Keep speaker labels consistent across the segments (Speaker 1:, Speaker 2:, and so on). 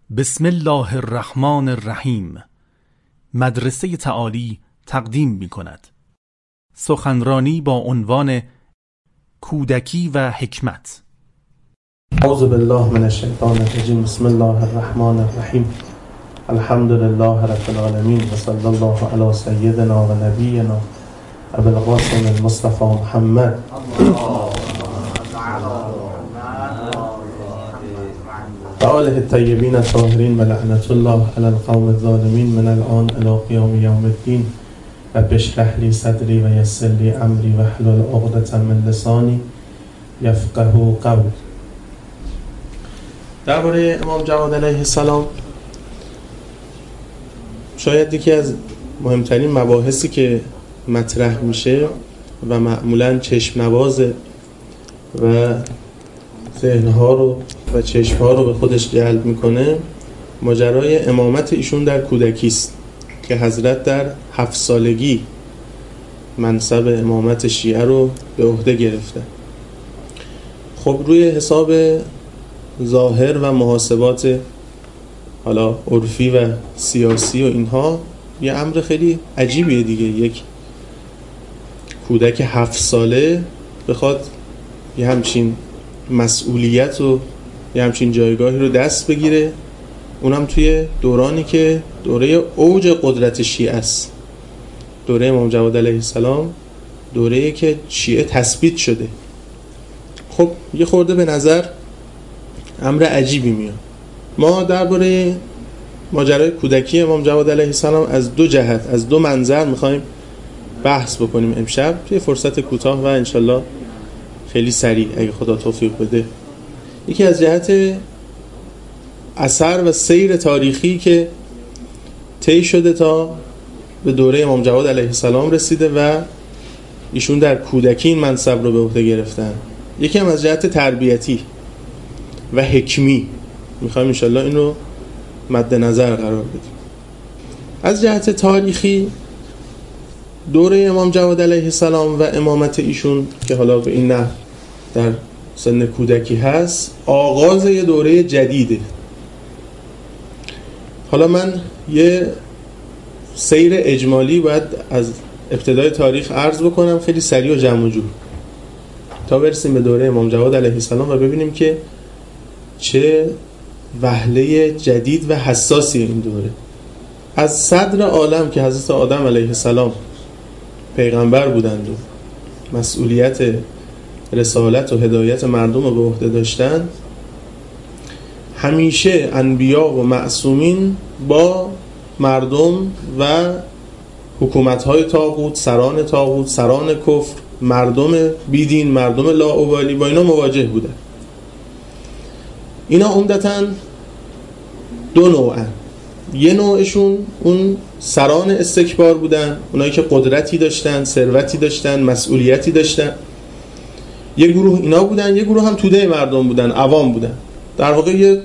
Speaker 1: بسم الله الرحمن الرحیم. مدرسه تعالی تقدیم می کند سخنرانی با عنوان کودکی و حکمت.
Speaker 2: اعوذ بالله من الشیطان الرجیم. بسم الله الرحمن الرحیم. الحمد لله رب العالمین و صلی الله علی سیدنا و نبینا ابی القاسم المصطفى محمد و آله الطیبین الطاهرین و لعنت الله علی القوم الظالمین من الان الی قیام یوم الدین. رب اشرح لی صدری و یسر لی امری واحلل عقدة من لسانی یفقهوا قولی. درباره امام جواد علیه السلام شاید یکی از مهمترین مباحثی که مطرح میشه و معمولاً چشم نوازه و ذهنها رو و چشمها رو به خودش جلب میکنه ماجرای امامت ایشون در کودکی است که حضرت در 7 سالگی منصب امامت شیعه رو به عهده گرفته. خب روی حساب ظاهر و محاسبات حالا عرفی و سیاسی و اینها یه امر خیلی عجیبیه دیگه، یک کودک 7 ساله بخواد یه همچین مسئولیت و یه همچین جایگاهی رو دست بگیره، اونم توی دورانی که دوره اوج قدرت شیعه است. دوره امام جواد علیه السلام دوره‌ای که شیعه تثبیت شده. خب یه خورده به نظر امر عجیبی میاد. ما درباره ماجرای کودکی امام جواد علیه السلام از 2 جهت، از 2 منظر میخوایم بحث بکنیم امشب توی فرصت کوتاه و انشالله خیلی سریع اگه خدا توفیق بده. یکی از جهت اثر و سیر تاریخی که طی شده تا به دوره امام جواد علیه السلام رسیده و ایشون در کودکی این منصب رو به عهده گرفتن. یکی هم از جهت تربیتی و حکمی میخوایم انشالله این رو مد نظر قرار بدیم. از جهت تاریخی دوره امام جواد علیه السلام و امامت ایشون که حالا به این نحو در سن کودکی هست آغاز یه دوره جدیده. حالا من یه سیر اجمالی باید از ابتدای تاریخ عرض بکنم خیلی سریع و جمع و جور تا برسیم به دوره امام جواد علیه السلام و ببینیم که چه وهله جدید و حساسی این دوره. از صدر عالم که حضرت آدم علیه السلام پیغمبر بودند و مسئولیت رسالت و هدایت مردم رو به عهده داشتن، همیشه انبیا و معصومین با مردم و حکومت‌های طاغوت، سران کفر، مردم بیدین، مردم لاابالی با اینا مواجه بودن. اینا عمدتاً 2 نوعن. یه نوعشون اون سران استکبار بودن، اونایی که قدرتی داشتن، ثروتی داشتن، مسئولیتی داشتن. یه گروه اینا بودن، یه گروه هم توده مردم بودن، عوام بودن. در واقع یه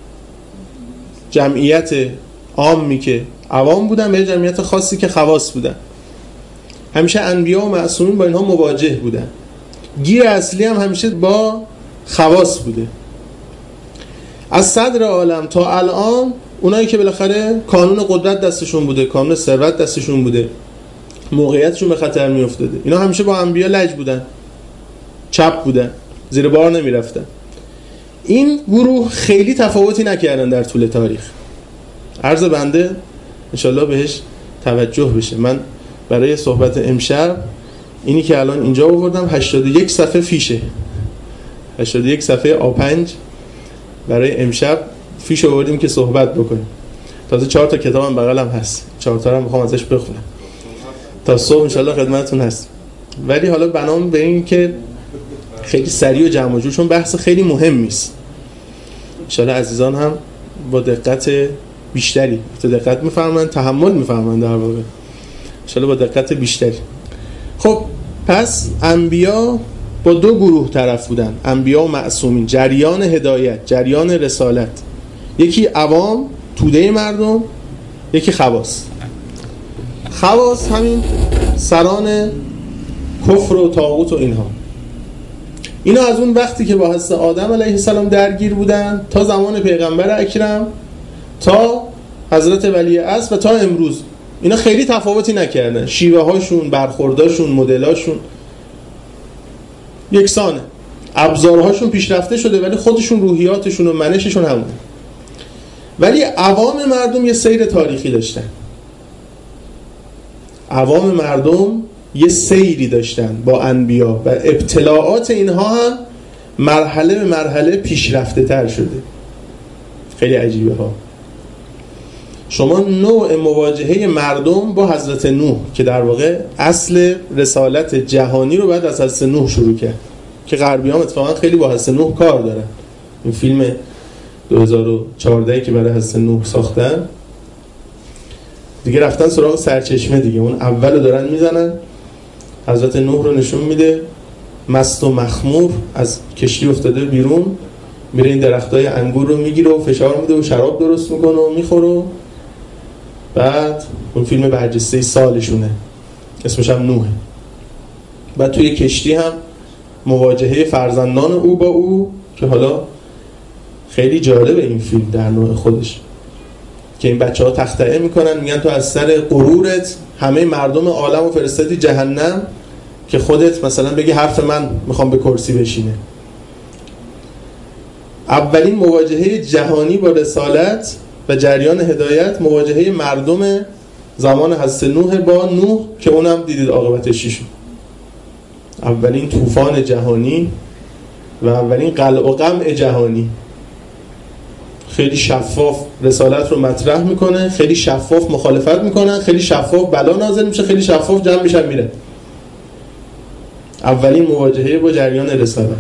Speaker 2: جمعیت عامی که عوام بودن به جمعیت خاصی که خواص بودن. همیشه انبیا و معصومین با اینها مواجه بودن. گیر اصلی هم همیشه با خواص بوده. از صدر عالم تا الان اونایی که بالاخره کانون قدرت دستشون بوده، کانون ثروت دستشون بوده، موقعیتشون به خطر می افتاده، اینا همیشه با انبیا لج بودن، چپ بودن، زیر بار نمی رفتن. این گروه خیلی تفاوتی نکردن در طول تاریخ. عرض بنده انشالله بهش توجه بشه. من برای صحبت امشب اینی که الان اینجا آوردم 81 صفحه فیشه، 81 صفحه A5 برای امشب فیش آوردیم که صحبت بکنیم. تازه 4 تا کتابم بغلم هست، 4 تا رو میخوام ازش بخونم تا صبح انشالله خدمتتون هست. ولی حالا بنام به این که خیلی سریع و جمع و جور، چون بحث خیلی مهمی است، انشالله عزیزان هم با دقت بیشتری دقت میفرمایند، تحمل میفرمایند، در واقع انشالله با دقت بیشتری. خب پس انبیا با 2 گروه طرف بودن، انبیا و معصومین، جریان هدایت، جریان رسالت. یکی عوام، توده مردم، یکی خواص. خواص همین سران کفر و طاغوت و اینها. اینا از اون وقتی که با حضرت آدم علیه السلام درگیر بودن تا زمان پیغمبر اکرم تا حضرت ولی عصر و تا امروز اینا خیلی تفاوتی نکردن، شیوه هاشون، برخورداشون، مدلاشون یکسانه، ابزارهاشون پیشرفته شده ولی خودشون روحیاتشون و منششون همونه. ولی عوام مردم یه سیر تاریخی داشتن، عوام مردم یه سیری داشتن با انبیا و ابتلاعات اینها هم مرحله به مرحله پیشرفته تر شده. خیلی عجیبه ها. شما نوع مواجهه مردم با حضرت نوح که در واقع اصل رسالت جهانی رو بعد از حضرت نوح شروع کرد که غربی هم اتفاقا خیلی با حضرت نوح کار دارن. این فیلم 2014 که برای حضرت نوح ساختن دیگه رفتن سراغ سرچشمه دیگه، اون اولو دارن میزنن، حضرت نوح رو نشون میده مست و مخمور از کشتی افتاده بیرون، میره این درختای انگور رو میگیره و فشار میده و شراب درست میکنه و میخوره. بعد اون فیلم برجسته سالشونه اسمش هم نوحه. بعد توی کشتی هم مواجهه فرزندان او با او که حالا خیلی جالبه این فیلم در نوع خودش که این بچه ها تخطئه میکنن، میگن تو از سر غرورت همه مردم عالم رو فرستادی جهنم که خودت مثلا بگی حرف من میخوام به کرسی بشینه. اولین مواجهه جهانی با رسالت و جریان هدایت مواجهه مردم زمان حضرت نوح با نوح که اونم دیدید عاقبتش چی شد. اولین طوفان جهانی و اولین قلع و قمع جهانی. خیلی شفاف رسالت رو مطرح میکنه، خیلی شفاف مخالفت میکنن، خیلی شفاف بلا نازل میشه، خیلی شفاف جمع میشن میره. اولین مواجهه با جریان رسالت.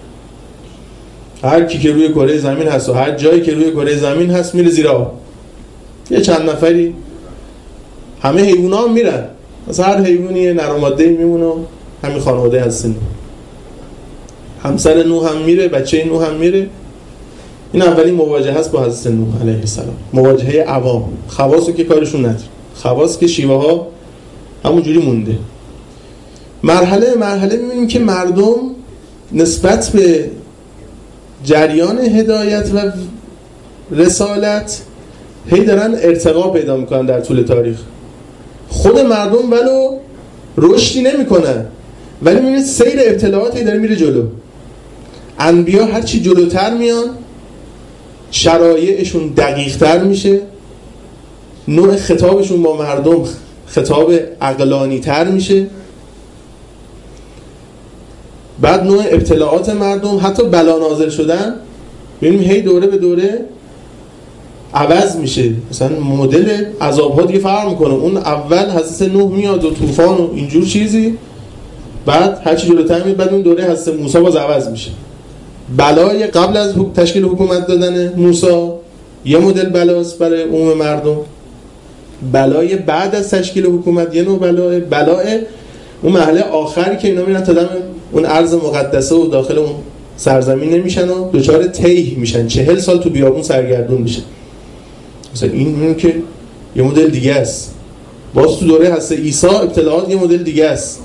Speaker 2: هر کی که روی کره زمین هست و هر جایی که روی کره زمین هست میره زیر آب. یه چند نفری، همه حیونا هم میرن، مثلا هر حیوانی نر و ماده‌ای میمونه. همین خانواده هستن، همسر نوح هم میره، بچه نوح هم میره. این اولین مواجهه است با حضرت نوح علیه السلام، مواجهه عوام. خواصو که کارشون نداره، خواص که شیوه ها همونجوری مونده. مرحله مرحله میبینیم که مردم نسبت به جریان هدایت و رسالت هی دارن ارتقا پیدا میکنن در طول تاریخ. خود مردم ولو رشدی نمیکنن ولی میبینید سیر ابتلاعات هی داره میره جلو. انبیا هرچی جلوتر میان شرایعشون دقیق تر میشه، نوع خطابشون با مردم خطاب عقلانی تر میشه. بعد نوع ابتلاعات مردم حتی بلا نازل شدن ببینیم هی دوره به دوره عوض میشه. مثلا مدل عذاب‌ها دیگه فرق میکنه. اون اول حضرت نوح میاد و طوفان و اینجور چیزی، بعد هرچی جلوتر میاد بعد اون دوره حضرت موسی باز عوض میشه. بلای قبل از تشکیل حکومت دادن موسی یه مدل بلاست برای عموم مردم، بلای بعد از تشکیل حکومت یه نوع بلای اون مرحله آخری که اینا میرن تا دم اون ارض مقدسه و داخل اون سرزمین نمیشن و دوچار تیه میشن، 40 سال تو بیابون سرگردون میشن. مثلا این که یه مدل دیگه است. باز تو دوره حضرت عیسی ابتلاعات یه مدل دیگه است.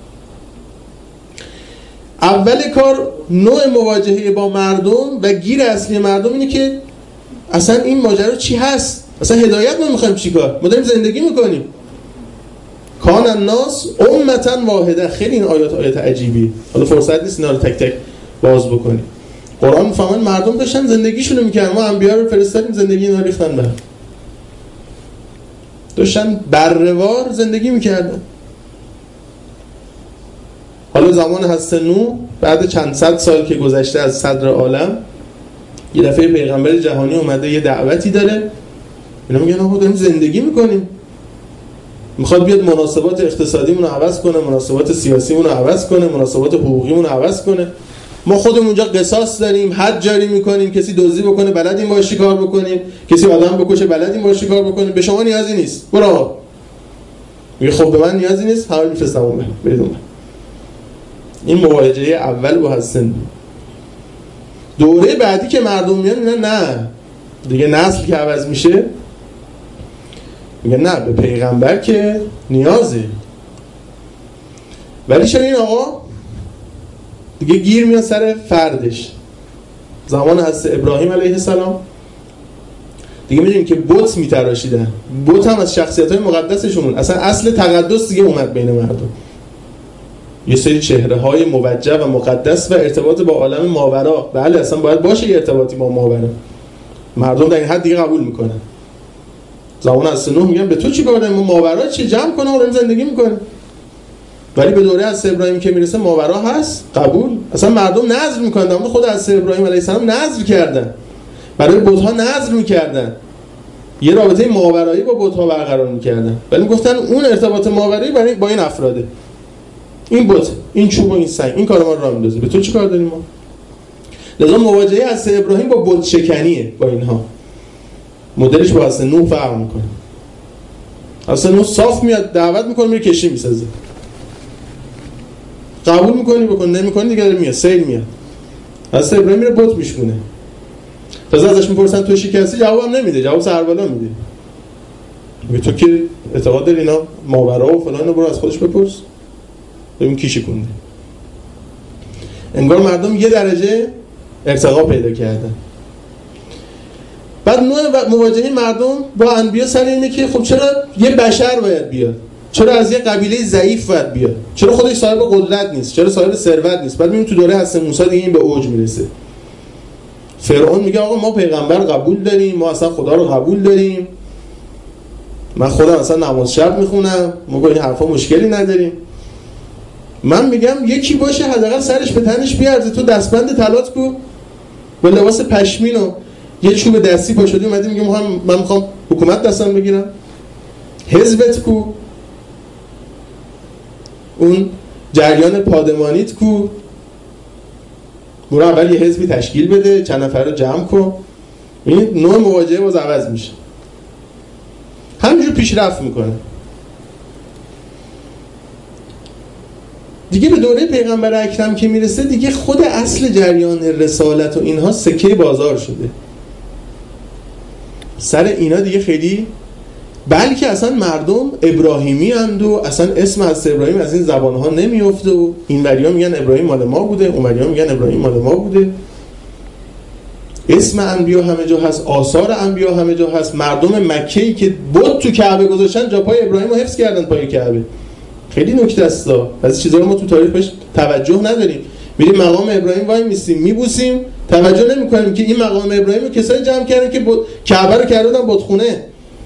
Speaker 2: اول کار نوع مواجهه با مردم و گیر اصلی مردم اینه که اصلا این ماجرا چی هست؟ اصلا هدایت ما میخوایم چیکار؟ ما داریم زندگی میکنیم. کان الناس امتا واحده. خیلی این آیات عجیبی، حالا فرصت نیست اینا رو تک تک باز بکنیم. قرآن میفهمن مردم داشتن زندگیشونو میکردن، ما انبیا رو فرستادیم زندگی اینا ریختن به داشتن برروار زندگی میکردن. حالا زمان حضرت نوح بعد چند صد سال که گذشته از صدر عالم یه دفعه پیغمبر جهانی اومده یه دعوتی داره، اینا میگن آقا داریم زندگی میکنیم، میخواد بیاد مناسبات اقتصادیمون رو عوض کنه، مناسبات سیاسیمون رو عوض کنه، مناسبات حقوقیمون رو عوز کنه. ما خودمون اونجا قصاص داریم، حد جاری میکنیم، کسی دزدی بکنه بلدیم باهاش کار بکنیم، کسی آدم بکشه بلدیم باهاش کار بکنیم، به شما نیازی نیست، برو. میگه خب به من نیازی نیست، همه میفرستم اون برید اون. این مواجهه اول با حضرت. دوره بعدی که مردم میان نه دیگه نسل که عوض میشه میگه نه به پیغمبر که نیازه. ولی چرا این آقا دیگه گیر میاد سر فردش. زمان حضرت ابراهیم علیه السلام دیگه میدونیم که بت میتراشیدن. بت هم از شخصیت‌های مقدسشون، اصلا اصل تقدس دیگه اومد بین مردم. یه سری چهره‌های موجه و مقدس و ارتباط با عالم ماورا، بله اصلا باید باشه یه ارتباطی با ماورا. مردم در این حد دیگه قبول میکنن. زمان از نوح میگن به تو چی کار داریم؟ ما ماورا چی جمع کنیم و زندگی میکنیم. ولی به دوره از ابراهیم که میرسه ماورا هست، قبول. اصلا مردم نذر میکنن، در خود از ابراهیم علیه السلام نذر کردن، برای بت‌ها نذر میکردن، یه رابطه ماورایی با بت‌ها برقرار میکردن، ولی گفتن اون ارتباط ماورایی با این افراده، این بت، این چوب و این سنگ، این کار ما رو راه میندازه، به تو چی کار داریم ما؟ لذا مواجهه از ابراهیم با بت شکنیه، با اینها مدلش با از نوح فرق میکنه. از نوح صاف میاد دعوت میکنه میره کشتی میسازه، قبول میکنی بکن، نمیکنی دیگه میاد سیل میاد. از ابراهیم میره بت میشونه، تازه ازش میپرسن تو شکستی، جوابم نمیده، جواب سربالا میده، میگه تو که اعتقاد داری اینا ماورا و فلان، برو از خودش بپرس ببین کی شکونده. انگار مردم یه درجه ارتقا پیدا کردن. بعد نوع مواجهه مردم با انبیا سر اینه که خب چرا یه بشر باید بیاد، چرا از یه قبیله ضعیف باید بیاد، چرا خودش صاحب قدرت نیست، چرا صاحب ثروت نیست. بعد میبینیم تو دوره حضرت موسی دیگه این به اوج میرسه. فرعون میگه آقا ما پیغمبر قبول داریم، ما اصلا خدا رو قبول داریم، من خودم اصلا نماز شب میخونم، ما با این حرفا مشکلی نداریم. من میگم یکی باشه حداقل سرش به تنش بیارزه، تو دستبند طلات کو با لباس پشمین و یه چوب دستی پا شدی اومدی میگه من میخوام حکومت دستم بگیرم. حزبت کو، اون جریان پادمانیت کو، برو اول یه حزبی تشکیل بده، چند نفر رو جمع کن. این نوع مواجهه باز عوض میشه، همینجور پیشرفت میکنه. دیگه به دوره پیغمبر اکرم که میرسه دیگه خود اصل جریان رسالت و اینها سکه بازار شده. سر اینا دیگه خیلی، بلکه اصلا مردم ابراهیمی اند و اصلا اسم از ابراهیم از این زبانها نمیفته و این وریا میگن ابراهیم مال ما بوده، اون وریا میگن ابراهیم مال ما بوده. اسم انبیا همه جا هست، آثار انبیا همه جا هست. مردم مکه‌ای که بت تو کعبه گذاشتن جا پای ابراهیم رو حفظ کردن پای کعبه. خیلی نکته است، از چیزا رو ما تو تاریخ بهش توجه نداریم. میریم مقام ابراهیم وای میسیم میبوسیم، توجه نمی‌کنیم که این مقام ابراهیم رو کسایی جمع کردن که کعبه رو کردن بتخونه،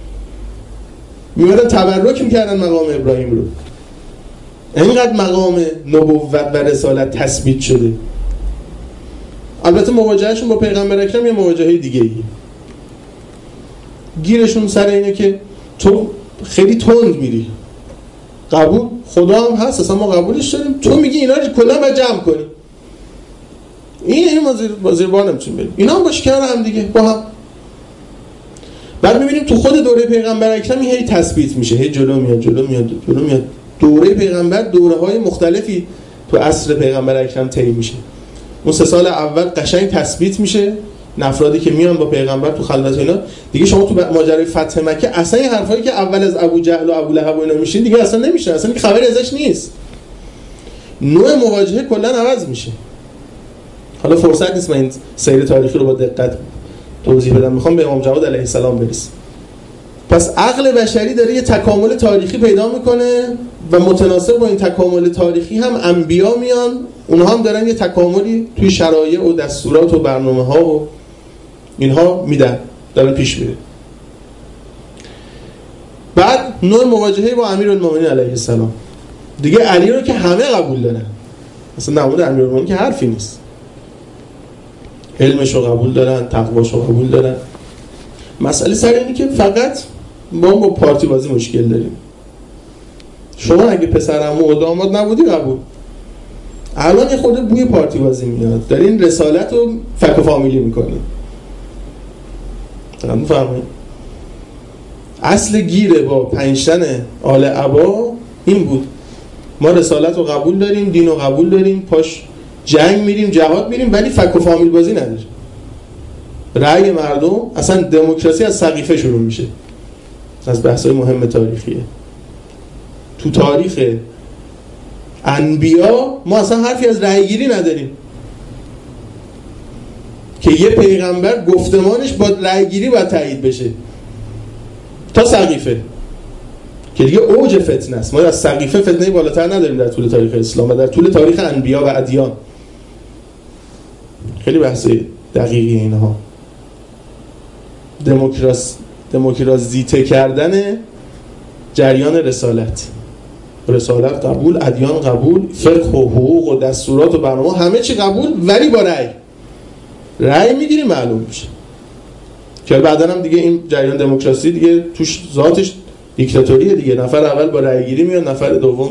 Speaker 2: میمدن تبرک میکردن مقام ابراهیم رو. اینقدر مقام نبوت و رسالت تثبیت شده. البته مواجههشون با پیغمبر اکرم یه مواجهه دیگه ای، گیرشون سر اینه که تو خیلی تند میری، قبول خدا هم هست اصلا ما قبولش داریم، تو میگی اینا رو کلا باید جمع کنیم، این وزیر بار نمیتونیم بریم، اینا هم باشه کنار هم دیگه با هم. بعد میبینیم تو خود دوره پیغمبر اکرم هی تثبیت میشه، هی جلو میاد. دوره پیغمبر دوره‌های مختلفی تو عصر پیغمبر اکرم طی میشه. اون 3 سال اول قشنگ تثبیت میشه، نفرادی که میان با پیغمبر تو خلوت اینا دیگه، شما تو ماجرای فتح مکه اصلا این حرفایی که اول از ابو جهل و ابو لهب و اینا میشین دیگه اصلا نمیشه، اصلا خبری ازش نیست. نوع مواجهه کلا عوض میشه. حالا فرصت نیست من این سیر تاریخی رو با دقت توضیح بدم، میخوام به امام جواد علیه السلام برسیم. پس عقل بشری داره یه تکامل تاریخی پیدا میکنه و متناسب با این تکامل تاریخی هم انبیا میان، اونها هم دارن یه تکاملی توی شرایع و دستورات و برنامه‌ها و اینها میدن، دارن پیش میره. بعد نوع مواجهه با امیرالمومنین علیه السلام، دیگه علی رو که همه قبول دارن، اصلا نمود امیرالمومنین که حرفی نیست، علمش رو قبول دارن، تقواش رو قبول دارن. مسئله سر اینه که فقط ما با پارتی بازی مشکل داریم. شما اگه پسرعمو و داماد نبودی قبول، الان یه خورده بوی پارتی بازی میاد، دارین رسالت رو فک و فامیلی میکنین. دارم میفهمین؟ اصل گیره با پنجتن آل عبا این بود، ما رسالت رو قبول داریم، دین رو قبول داریم، پاش جنگ میریم، جهاد میریم، ولی فک و فامیل بازی نداریم. رأی مردم، اصلا دموکراسی از سقیفه شروع میشه، از بحث‌های مهم تاریخیه. تو تاریخ انبیا ما اصلا حرفی از رأی گیری نداریم، که یه پیغمبر گفتمانش با رأی گیری باید تایید بشه تا سقیفه که دیگه اوج فتنه است. ما از سقیفه فتنه بالاتر نداریم در طول تاریخ اسلام و در طول تاریخ انبیا و ادیان. خیلی بحث دقیقی اینها. دموکراسیته کردن جریان رسالت قبول، ادیان قبول، فقه و حقوق و دستورات و برنامه همه چی قبول، ولی با رأی میگیری معلوم میشه که بعدا هم دیگه این جریان دموکراسی دیگه توش ذاتش دیکتاتوریه دیگه. نفر اول با رأی گیری میاد، نفر دوم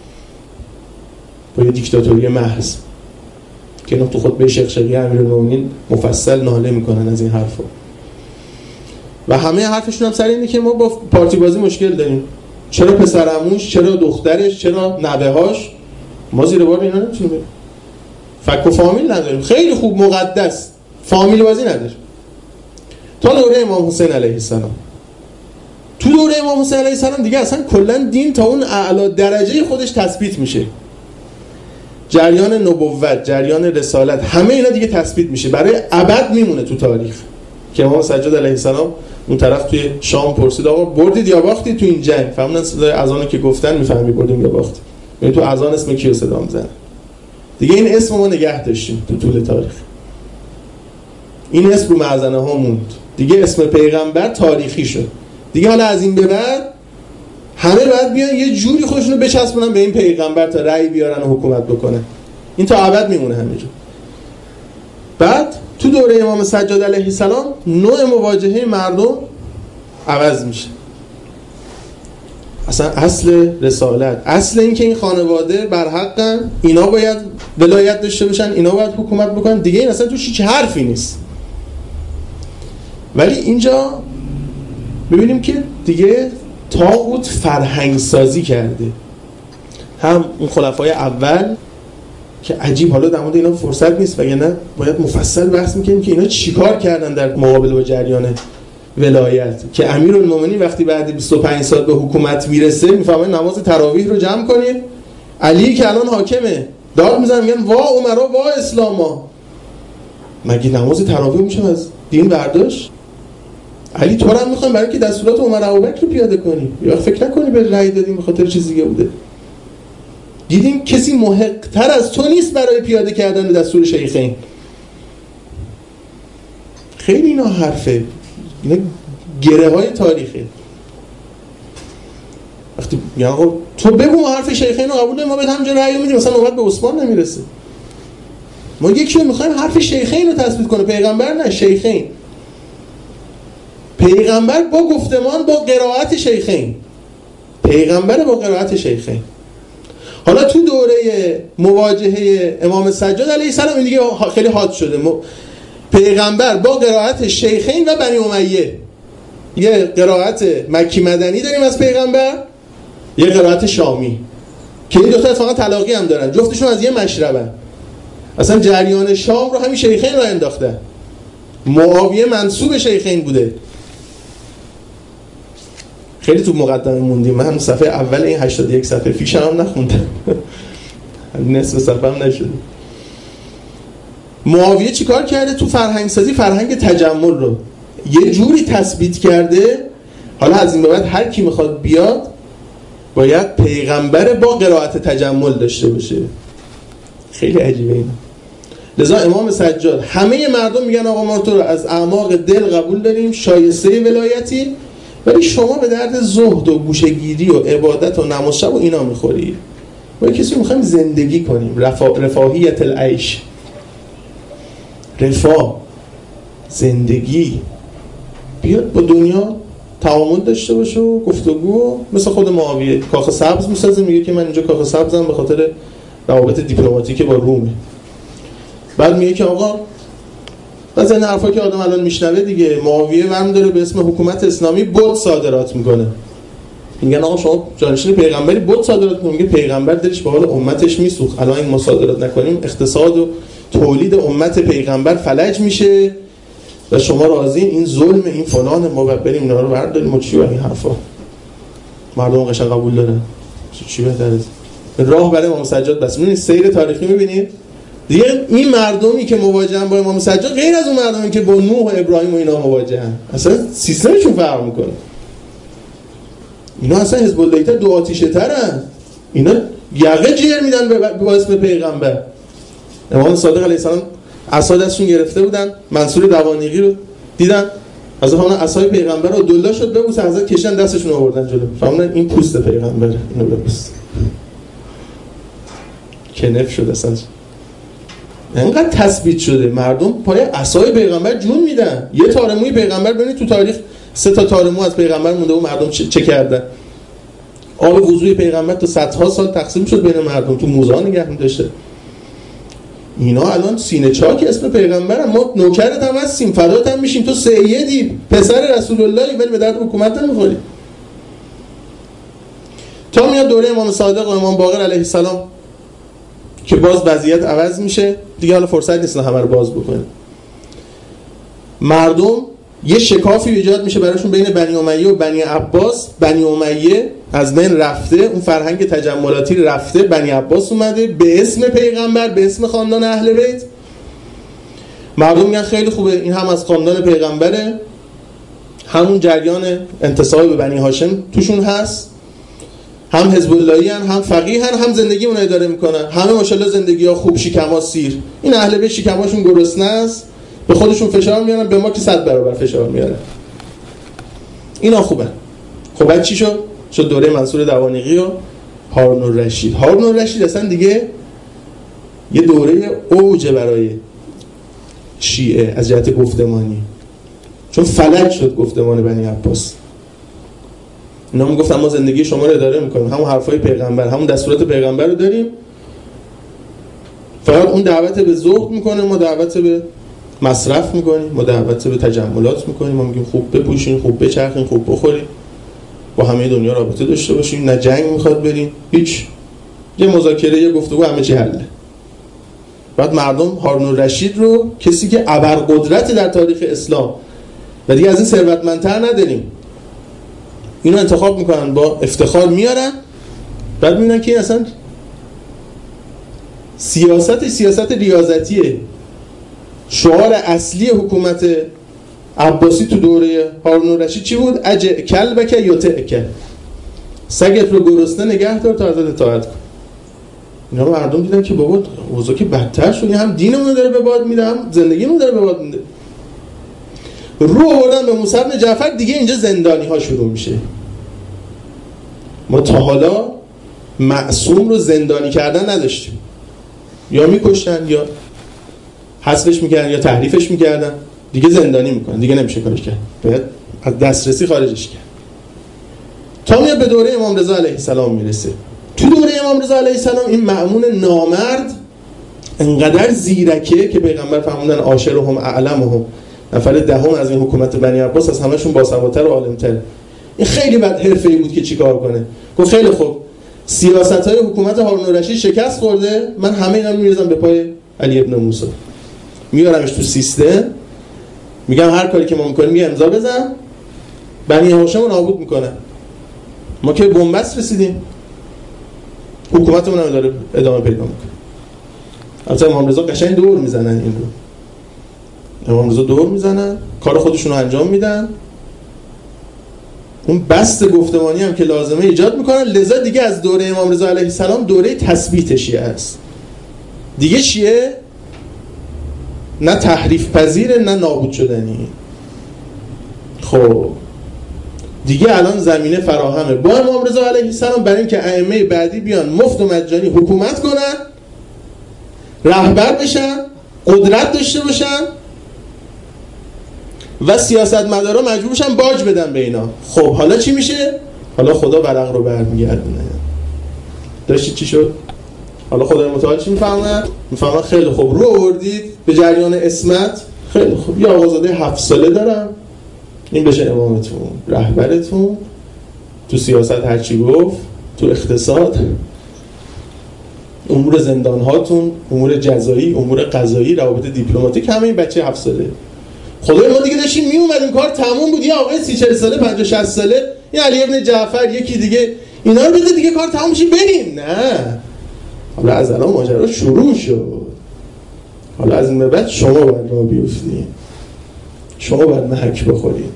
Speaker 2: با یه دیکتاتوری محض که اینو تو خطبه شقشقی امیرالمومنین مفصل ناله میکنن از این حرفا و همه حرفشون هم سر اینه که ما با پارتی بازی مشکل داریم. چرا پسرعموش، چرا دخترش، چرا نوه‌هاش، ما زیر بار اینا نمیتونیم بریم. فک و فامیل نداریم، خیلی خوب مقدس، فامیل بازی نداریم. تا دوره امام حسین علیه السلام، تو دوره امام حسین علیه السلام دیگه اصلا کلا دین تا اون اعلی درجه خودش تثبیت میشه. جریان نبوت، جریان رسالت، همه اینا دیگه تثبیت میشه، برای ابد میمونه تو تاریخ. که امام سجاد علیه السلام اون طرف توی شام پرسید آقا بردید یا باختید تو این جنگ؟ فهمیدن صدای اذانو که گفتن میفهمی بردیم یا باختیم. یعنی تو اذان اسم کیو صدا میزنه. دیگه این اسم ما نگه داشتیم تو طول تاریخ. این اسم رو معزنه ها موند. دیگه اسم پیغمبر تاریخی شد. دیگه حالا از این به بعد همه باید بیان یه جوری خودشونو بچسبونن به این پیغمبر تا رأی بیارن و حکومت بکنه. این تا ابد میمونه همینجور. بعد تو دوره امام سجاد علیه السلام نوع مواجهه مردم عوض میشه. اصلا اصل رسالت، اصل این که این خانواده برحقن، اینا باید ولایت داشته باشن، اینا باید حکومت بکنن، دیگه این اصلا توش هیچ حرفی نیست. ولی اینجا ببینیم که دیگه طاغوت فرهنگ سازی کرده. هم اون خلفای اول که عجیب، حالا در مورد اینا فرصت نیست وگرنه باید مفصل بحث میکنیم که اینا چیکار کردن در مقابل با جریان ولایت. که امیرالمومنین وقتی بعد 25 سال به حکومت میرسه میفهمه نماز تراویح رو جمع کنید، علی که الان حاکمه داد میزنن میگن وا عمرا وا اسلاما، مگه نماز تراویح میشه از دین برداشت؟ علی تو رو هم میخوام برای که دستورات عمر ابوبکر رو پیاده کنی، یا فکر نکنی به رأی دادیم به خاطر چیز دیگه بوده. دیدیم کسی محق‌تر از تو نیست برای پیاده کردن دستور شیخین. خیلی اینا حرفه، اینا گره های تاریخه. وقتی میگن آقا تو بگو ما حرف شیخین رو قبول داریم، ما به همینجا رأی میدیم، مثلا نوبت به عثمان نمیرسه. ما یکی رو میخوایم حرف شیخین رو تثبیت کنه، پیغمبر نه، شیخین. پیغمبر با گفتمان با قرائت شیخین، پیغمبر با قرائت شیخین. حالا تو دوره مواجهه امام سجاد علیه السلام این دیگه خیلی حاد شده. پیغمبر با قرائت شیخین و بنی امیه، یه قرائت مکی مدنی داریم از پیغمبر، یه قرائت شامی که این دوتا اتفاقا تلاقی هم دارن، جفتشون از یه مشربن. اصلا جریان شام رو همین شیخین رو انداختن، معاویه منسوب شیخین بوده. خیلی تو مقدمه موندیم، من صفحه اول این 81 صفحه فیش هم نخوندم نصف صفحه هم نشد. معاویه چیکار کرده تو فرهنگ سازی؟ فرهنگ تجمل رو یه جوری تثبیت کرده، حالا از این به بعد هر کی میخواد بیاد باید پیغمبر با قرائت تجمل داشته باشه. خیلی عجیبه اینا. لذا امام سجاد همه مردم میگن آقا ما تو رو از اعماق دل قبول داریم، شایسته ولایتی، ولی شما به درد زهد و گوشه‌گیری و عبادت و نماز شب و اینا میخوری. ما کسی میخوایم زندگی کنیم، رفاهیت العیش، رفاه، زندگی، بیاد با دنیا تعامل داشته باشه و گفتگو. مثل خود معاویه کاخ سبز میسازه، میگه که من اینجا کاخ سبزم به خاطر روابط دیپلماتیک با رومه. بعد میگه که آقا بعضی این حرفا که آدم الان میشنوه دیگه، معاویه ورم داره به اسم حکومت اسلامی بت صادرات میکنه. میگن آقا شما جانشین پیغمبری بت صادرات میکنه. میگه پیغمبر دلش به حال امتش میسوخت، الان این مصادرات نکنیم اقتصاد و تولید امت پیغمبر فلج میشه و شما راضین این ظلم این فلان، ما بریم اینا رو برداریم و چی و این حرفا. مردم قشنگ قبول دارن، چی بهتره؟ راه برای امام سجاد بس. میبینید سیر تاریخی، میبینید دیگه این مردمی که مواجهن با امام سجاد غیر از اون مردمی که با نوح و ابراهیم و اینا مواجهن، اصلا سیستمشون فرق میکنه. اینا اصلا حزب الله دو آتیشه ترن، اینا یقه جیر میدن به اسم پیغمبر. امام صادق علیه السلام عصا دستشون گرفته بودن، منصور دوانیقی رو دیدن از همون عصای پیغمبر رو دلا شد ببوسه، حضرت کشیدن دستشون آوردن جلو، فهمیدن این پوست پیغمبره، اینو ببوس. کنف شد اصلا، اینقدر تثبیت شده مردم پای عصای پیغمبر جون میدن. یه تار موی پیغمبر ببینید تو تاریخ 3 تا تار مو از پیغمبر مونده و مردم چه کردن. آب وضوی پیغمبر تا صدها سال تقسیم شد بین مردم، تو موزه نگه می‌داشته. اینا الان سینه چاک اسم پیغمبرم، ما نوکرت هم هستیم، فدات هم میشیم، تو سیدی پسر رسول الله، ولی به درد حکومت نمیخوری. تا میاد دوره امام صادق و امام باقر علیه السلام که باز وضعیت عوض میشه دیگه، حالا فرصت نیست همه رو باز بکنیم. مردم یه شکافی ایجاد میشه براشون بین بنی امیه و بنی عباس. بنی امیه از بین رفته، اون فرهنگ تجملاتی رفته، بنی عباس اومده به اسم پیغمبر، به اسم خاندان اهل بیت. مردم میگن خیلی خوبه، این هم از خاندان پیغمبره، همون جریان انتساب به بنی هاشم توشون هست، هم حزب اللهی هم فقیه هم زندگی اون اداره میکنن، همه ماشاءالله زندگی ها خوب، شکما سیر. این اهل بیت شکماشون گرسنه است، به خودشون فشار میارن، به ما که 100 برابر فشار میارن. اینا خوبه. خب بعد چی شد دوره منصور دوانیقی و هارون الرشید. هارون الرشید اصلا دیگه یه دوره اوج برای شیعه از جهت گفتمانی، چون فلج شد گفتمان بنی عباس. اینا میگفتن ما زندگی شما رو اداره میکنیم، همون حرفای پیغمبر، همون دستورات پیغمبر رو داریم، فقط اون دعوت به زهد میکنه، ما دعوت به مصرف میکنیم، ما دعوت به تجملات میکنیم، ما میگیم خوب بپوشین، خوب بچرخین، خوب بخورین، با همه دنیا رابطه داشته باشیم، نه جنگ میخواد بریم، هیچ، یه مذاکره، یه گفتگو، همه چی حله. بعد مردم هارون الرشید رو، کسی که ابرقدرت در تاریخ اسلام و دیگه از این ثروتمندتر نداریم، اینو انتخاب میکنن، با افتخار میارن. بعد میبینن که اصلا سیاست ریاضتیه. شعار اصلی حکومت عباسی تو دوره هارون الرشید چی بود؟ اجع کلبک یطعک، سگت رو گرسنه نگه دار تا ازت اطاعت کن. اینا مردم دیدن که بابا اوضاع که بدتر شد، هم دینمون داره به باد میده، هم زندگیمون داره به باد میده. رو آوردن به موسی بن جعفر. دیگه اینجا زندانی ها شروع میشه. ما تا حالا معصوم رو زندانی کردن نداشتیم، یا میکشتن یا حذفش میکردن یا تحریفش میکردن. دیگه زندانی میکنن، دیگه نمیشه کارش کرد، باید از دسترسی خارجش کرد. تا میاد به دوره امام رضا علیه السلام میرسه. تو دوره امام رضا علیه السلام این مأمون نامرد انقدر زیرکه که پیغمبر فرمودن عاشرهم اعلمهم، نفر دهم از این حکومت بنی عباس از همشون باسوادتر و عالم‌تر. این خیلی بد حرفه‌ای بود که چیکار کنه. گفت خیلی خوب، سیاست‌های حکومت هارون الرشید شکست خورده، من همه اینا رو می‌ریزم به پای علی ابن موسی، میارمش تو سیستم، میگم هر کاری که ما می‌کنیم یه امضا بزن، بنی هاشم رو نابود می‌کنه. ما که بنبست رسیدیم، حکومتمون هم داره ادامه پیدا می‌کنه. البته امام رضا قشنگ دور میزنن، این رو امام رضا دور میزنن، کار خودشون رو انجام میدن، اون بست گفتمانی هم که لازمه ایجاد میکنن. لذا دیگه از دوره امام رضا علیه السلام دوره تثبیت شیعه است. دیگه شیعه نه تحریف پذیره نه نابود شدنی. خب دیگه الان زمینه فراهمه با امام رضا علیه السلام برای اینکه ائمه بعدی بیان مفت و مجانی حکومت کنن، رهبر بشن، قدرت داشته باشن و سیاستمدارا مجبور بشن باج بدن به اینا. خب حالا چی میشه؟ حالا خدا ورق رو برمیگردونه. داشتید چی شد؟ حالا خدا متعال چی میفهمن؟ میفهمن خیلی خوب رو آوردید به جریان اسمت، خیلی خوب، یا آقازاده 7 ساله دارم، این بشه امامتون، رهبرتون، تو سیاست هرچی گفت، تو اقتصاد، امور زندان هاتون، امور جزایی، امور قضایی، روابط دیپلماتیک، همه این بچه 7 ساله. خدای ما دیگه داشتیم می اومدیم، کار تموم بود، یه آقای 30-40 ساله 50-60 ساله، یه علی ابن جعفر، یکی دیگه، اینا رو بده دیگه کار تموم شه بریم. نه، حالا از الان ماجرا شروع شد. حالا از این به بعد شما باید راه بیفتید، شما باید محک بخورید.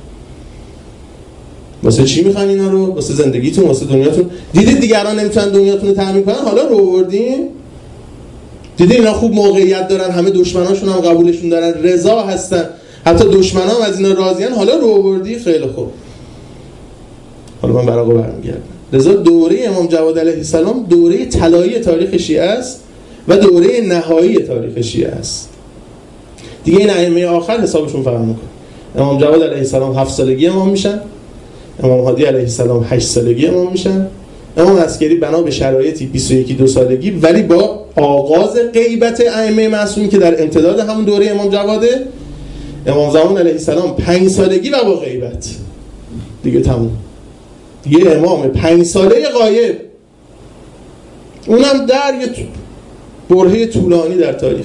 Speaker 2: واسه چی میخواین اینا رو؟ واسه زندگیتون، واسه دنیاتون. دیدید دیگران نمیتونن دنیاتون رو تامین کنن، حالا رو آوردین. دیدید اینا خوب موقعیت دارن، همه دشمناشون هم قبولشون دارن، رضا هستن، حتی دشمنا هم از اینا راضیان، حالا رو آوردی. خیلی خوب. حالا من برای برمیگردم. رضا دوره امام جواد علیه السلام دوره طلایی تاریخ شیعه است و دوره نهایی تاریخ شیعه است. دیگه این ائمه آخر حسابشون فقط میکنه. امام جواد علیه السلام 7 سالگی امام میشن، امام هادی علیه السلام 8 سالگی امام میشن، امام عسکری بنا به شرایطی 21-2 سالگی، ولی با آغاز غیبت ائمه معصومین که در امتداد همون دوره امام جواده، امام زمان علیه السلام 5 سالگی و با غیبت دیگه تموم. یه امام 5 ساله غایب، اونم در یه برهه طولانی در تاریخ.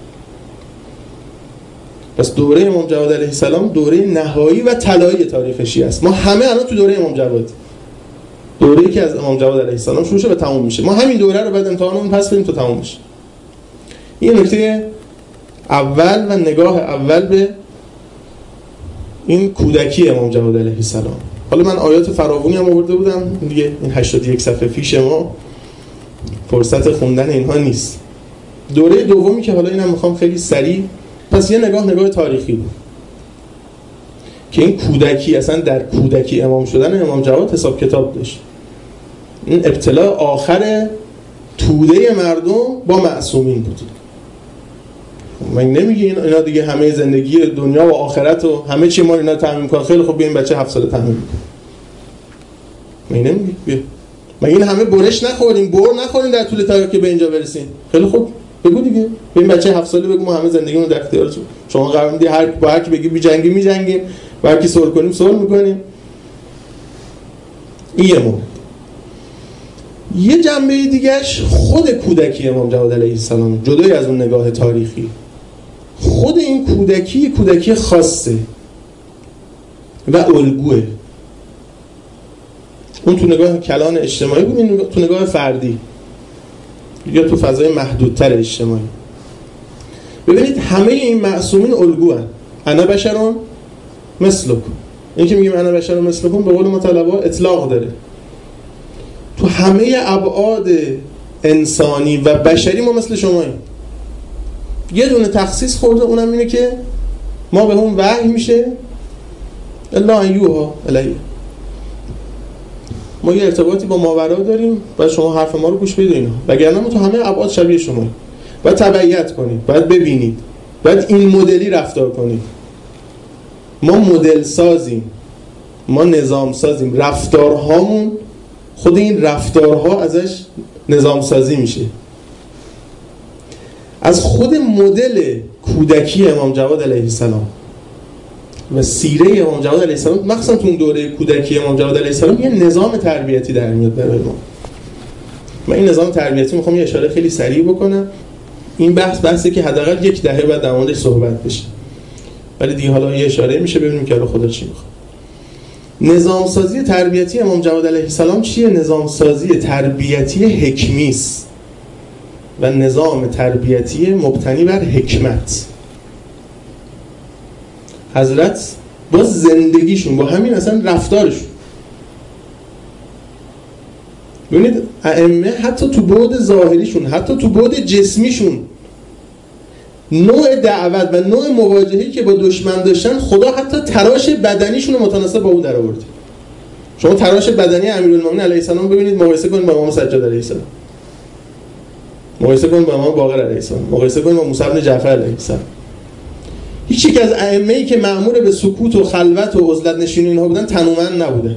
Speaker 2: پس دوره امام جواد علیه السلام دوره نهایی و طلایی تاریخ شیعه است. ما همه الان تو دوره امام جواد، دوره‌ای که از امام جواد علیه السلام شروع شده و تموم میشه. ما همین دوره رو بعد امتحانمون پس بدیم تا تموم بشه. این نکته اول و نگاه اول به این کودکی امام جواد علیه السلام. حالا من آیات فراوانی هم آورده بودم دیگه، این 81 صفحه پیش ما فرصت خوندن اینها نیست. دوره دومی که حالا اینم میخوام خیلی سریع، پس یه نگاه تاریخی بود که این کودکی اصلا در کودکی امام شدن امام جواد حساب کتاب داشت. این ابتلا آخر توده مردم با معصومین بود. من نمیگه اینا دیگه همه زندگی دنیا و آخرت و همه چی ما اینا تامین کنن، خیلی خب بیاین بچه 7 ساله تامین کنیم. من نمیگه بیا ما این همه برش نخوریم، نخوریم در طول تاریخ که به اینجا برسیم. خیلی خوب بگو دیگه، بیاین بچه 7 ساله بگو ما همه زندگیمون در اختیارتون، شما قرار میدی هر کی بگی میجنگیم، با هر کی سول کنیم سول میکنیم. این یه جنبه دیگهش خود کودکی امام جواد علیه السلام، جدای از اون نگاه تاریخی. خود این کودکی خاصه و الگوه. اون تو نگاه کلان اجتماعی بود، این تو نگاه فردی یا تو فضای محدودتر اجتماعی. ببینید همه این معصومین الگوان. انا بشرون مثلکم. این که میگیم انا بشرون مثلکم به قول مطلبا اطلاق داره. تو همه ابعاد انسانی و بشری ما مثل شماییم. یه دونه تخصیص خورده، اونم اینه که ما به هم وحی میشه الا ان یوحی الیه. ما یه ارتباطی با ماورا داریم و شما حرف ما رو گوش بدید اینا، وگرنه ما تو همه ابعاد شبیه شماییم. باید تبعیت کنید، باید ببینید، باید این مدلی رفتار کنید. ما مدل سازیم، ما نظام سازیم، رفتارهامون خود این رفتارها ازش نظام سازی میشه. از خود مدل کودکی امام جواد علیه السلام و سیره امام جواد علیه السلام، مخصوصا تو اون دوره کودکی امام جواد علیه السلام، یه نظام تربیتی در میاد برای ما. من این نظام تربیتی میخوام یه اشاره خیلی سریع بکنم. این بحثی که حداقل 10 دهه بعد در موردش صحبت بشه، ولی دیگه حالا یه اشاره میشه ببینیم که خدا چی میخواد. نظام سازی تربیتی امام جواد علیه السلام چیه؟ نظام سازی تربیتی حکمی است و نظام تربیتی مبتنی بر حکمت. حضرت با زندگیشون، با همین اصلا رفتارشون، ببینید ائمه حتی تو بعد ظاهریشون، حتی تو بعد جسمیشون، نوع دعوت و نوع مواجهه‌ای که با دشمن داشتن، خدا حتی تراش بدنیشون رو متناسب با اون در آورد. شما تراش بدنی امیرالمومنین علیه السلام ببینید، مقایسه کنید با امام سجاد علیه السلام، مقایسه کنید با امام باقر علیه السلام، مقایسه کنید با موسی بن جعفر علیه السلام. هیچ یک از ائمه‌ای که مأمور به سکوت و خلوت و عزلت نشینی اینها بودن تنومند نبوده.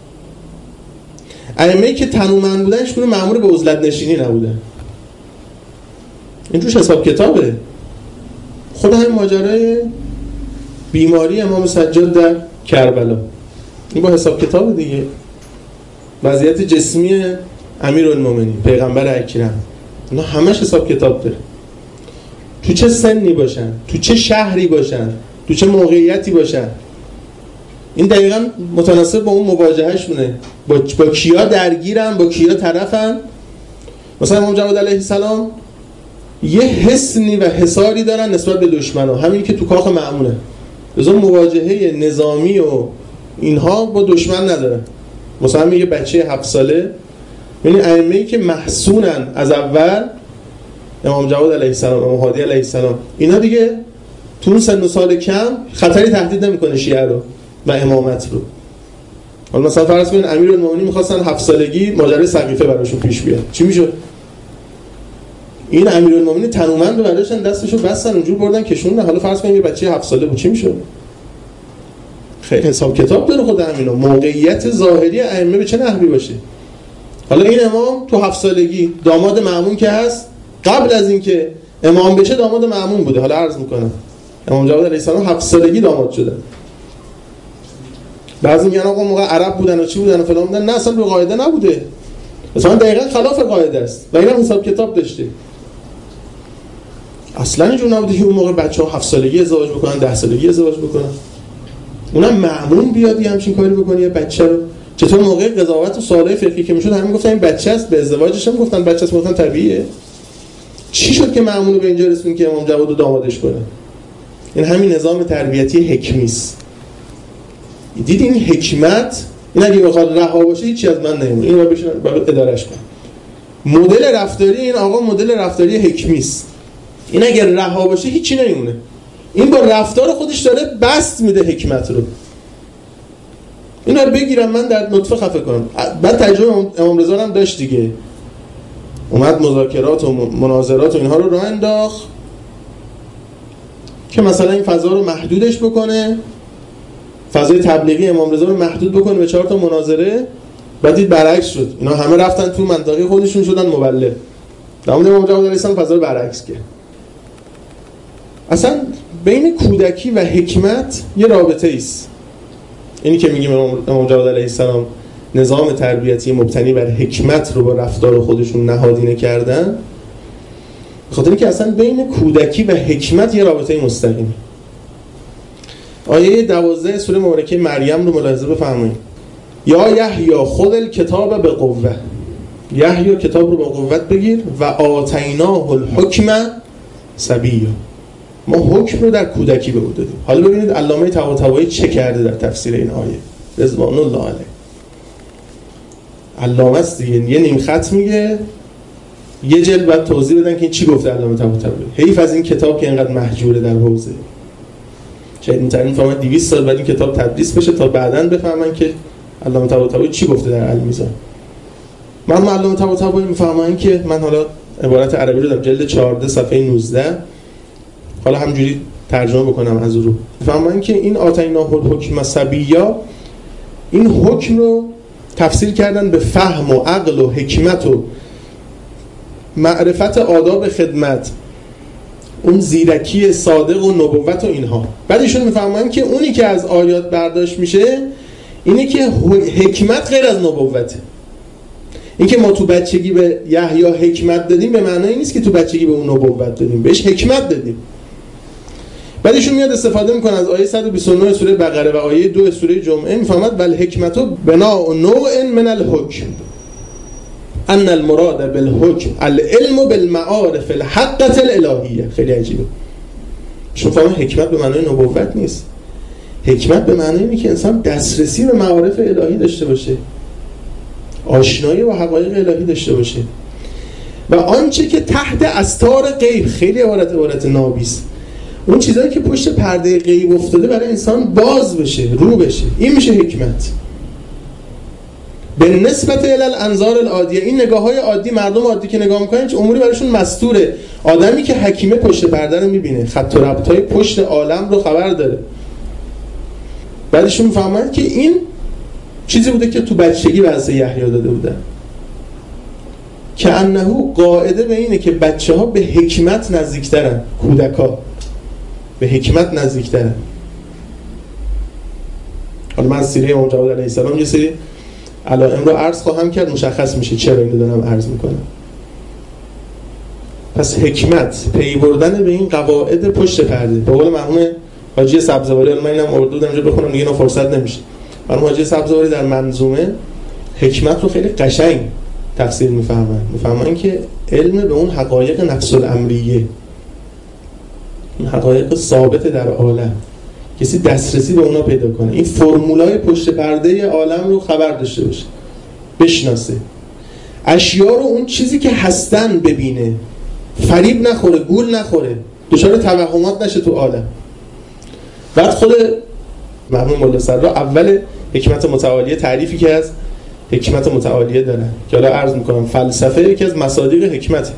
Speaker 2: ائمه‌ای که تنومند بودن هیچ کدوم مأمور به عزلت نشینی نبوده. این توش حساب کتابه. خود همین ماجرای بیماری امام سجاد در کربلا، این با حساب کتاب دیگه. وضعیت جسمی امیرالمومنین پیغمبر اکرم، اینا همش حساب کتاب داره. تو چه سنی باشن، تو چه شهری باشن، تو چه موقعیتی باشن، این دقیقاً متناسب با اون مواجههشونه. با کیا درگیرن، با کیا طرفن. مثلا امام جواد علیه السلام یه حسنی و حصاری دارن نسبت به دشمنا، همین که تو کاخ مأمونه لذا مواجهه نظامی و اینها با دشمن ندارن. مثلا یه بچه 7 ساله، یعنی ائمه‌ای که محسونن از اول، امام جواد علیه السلام، امام هادی علیه السلام، اینا دیگه تو اون سن و سال کم خطری تهدید نمیکنه شیعه رو و امامت رو. حالا مثلا فرض کنین امیرالمومنین می‌خواستن 7 سالگی ماجرای سقیفه براشون پیش بیاد، چی میشد؟ این امیرالمومنین تنومند رو برداشتن دستشو بستن اونجور بردن کشوندن. حالا فرض کنین یه بچه 7 ساله بود، چی میشد؟ خیلی حساب کتاب داره خود همینا، موقعیت ظاهری ائمه به چه نحوی باشه. حالا این امام تو 7 سالگی داماد مأمون که هست، قبل از اینکه امام بشه داماد مأمون بوده. حالا عرض میکنم امام جواد علیه السلام 7 سالگی داماد شدن. بعضی میگن آقا موقع عرب بودن و چی بودن و فلان بودن، نه اصلا به قاعده نبوده، مثلا دقیقاً خلاف قاعده است و اینم حساب کتاب داشته. اصلا اینجور نبوده که اون موقع بچه‌ها 7 سالگی ازدواج بکنن، 10 سالگی ازدواج بکنن، اونم مأمون بیاد یه همچین کاری بکنه یه بچه رو. چطور موقع قضاوت و سوالای فقهی که میشد همین گفتن این بچه است، به ازدواجش هم گفتن بچه است، گفتن طبیعیه. چی شد که مأمون رو به اینجا رسون که امام جواد رو دامادش کنه؟ این همین نظام تربیتی حکمی است. دید این حکمت، این اگه بخواد رها باشه هیچی از من نمیمونه، اینو باید ادارهش کنه. مدل رفتاری این آقا مدل رفتاری حکمی است. این اگه رها باشه هیچی نمیمونه. این با رفتار خودش داره بست میده حکمت رو. اینا رو بگیرم من در نطفه خفه کنم. بعد تجربه امام رضا هم داشت دیگه، اومد مذاکرات و مناظرات و اینها رو راه انداخت که مثلا این فضا رو محدودش بکنه، فضای تبلیغی امام رضا رو محدود بکنه به 4 تا مناظره. بعد دید برعکس شد، اینا همه رفتن تو منطقه خودشون شدن مبلغ. در مورد امام جواد علیه السلام فضا رو برعکس کرد. اصلا بین کودکی و حکمت یه رابطه ایست. اینی که میگیم امام جواد علیه السلام نظام تربیتی مبتنی بر حکمت رو با رفتار خودشون نهادینه کردن، بخاطر اینکه اصلا بین کودکی و حکمت یه رابطه مستقیمه. آیه 12 سوره مبارکه مریم رو ملاحظه بفرمایید. یا یحیی خذ الکتاب بقوه، یحیی کتاب رو با قوت بگیر، و آتیناه الحکم صبیا، ما حکم رو در کودکی به او دادیم. حالا ببینید علامه طباطبایی چه کرده در تفسیر این آیه، رضوان الله علیه. علامه است دیگه، یه نیم خط میگه، یه جلد بعد توضیح بدن که این چی گفته علامه طباطبایی. حیف از این کتاب که اینقدر مهجوره در حوزه. شاید اینطوری فهمن 200 سال بعد این کتاب تدریس بشه تا بعداً بفهمن که علامه طباطبایی چی گفته در المیزان. من علامه طباطبایی میفهمن که من حالا عبارت عربی رو دارم، جلد 14 صفحه 19، حالا همجوری ترجمه بکنم از رو. فهمن که این آتیناه الحکم صبیا، این حکم رو تفسیر کردن به فهم و عقل و حکمت و معرفت آداب خدمت، اون زیرکی صادق و نبوت و اینها. بعد ایشون میفهمن که اونی که از آیات برداشت میشه اینه که حکمت غیر از نبوته. این که ما تو بچگی به یحیی حکمت دادیم به معنی نیست که تو بچگی به اون نبوت دادیم، بهش حکمت دادیم. بعد ایشون میاد استفاده میکنه از آیه 129 سوره بقره و آیه 2 سوره جمعه، میفهمد بل حکمتو بناء نوع من الحکم ان المراد بالحکم العلم بالمعارف الحقه الالهیه. خیلی عجیبه. شما فهمید حکمت به معنای نبوت نیست. حکمت به معنی اینه که انسان دسترسی به معارف الهی داشته باشه، آشنایی با حقایق الهی داشته باشه و آنچه که تحت استار غیب، خیلی عبارت نابیست، اون چیزایی که پشت پرده غیب افتاده برای انسان باز بشه، رو بشه. این میشه حکمت. به نسبت الانظار العادیه، این نگاه‌های عادی، مردم عادی که نگاه می‌کنن چه اموری براشون مستوره. آدمی که حکیمه پشت پرده رو می‌بینه، خط و ربط‌های پشت عالم رو خبر داره. بعدشون می‌فهمن که این چیزی بوده که تو بچگی واسه یحیی داده بودن، که انه قاعده به اینه که بچه‌ها به حکمت نزدیک‌ترن، کودک‌ها به حکمت نزدیک‌ترن. حالا من سیره امام جواد علیه السلام یه سری علائم رو عرض خواهم کرد، مشخص میشه چرا اینو دارم عرض میکنم. پس حکمت پی بردن به این قواعد پشت پرده. به قول مرحوم حاجی سبزواری، من اینم اردو دارم اینجا بخونم دیگه، اینا فرصت نمیشه. مرحوم حاجی سبزواری در منظومه حکمت رو خیلی قشنگ تفسیر میفهمن که علم به اون حقایق نفس الامریه، اون حقایق ثابت در عالم، کسی دسترسی به اونا پیدا کنه، این فرمولای پشت پرده عالم رو خبر داشته باشه، بشناسه اشیا رو، اون چیزی که هستن ببینه، فریب نخوره، گول نخوره، دچار توهمات نشه تو عالم. بعد خود مرحوم مولا صدرا اول حکمت متعالیه تعریفی که از حکمت متعالیه دارن که حالا عرض میکنم فلسفه یکی از مصادیق حکمته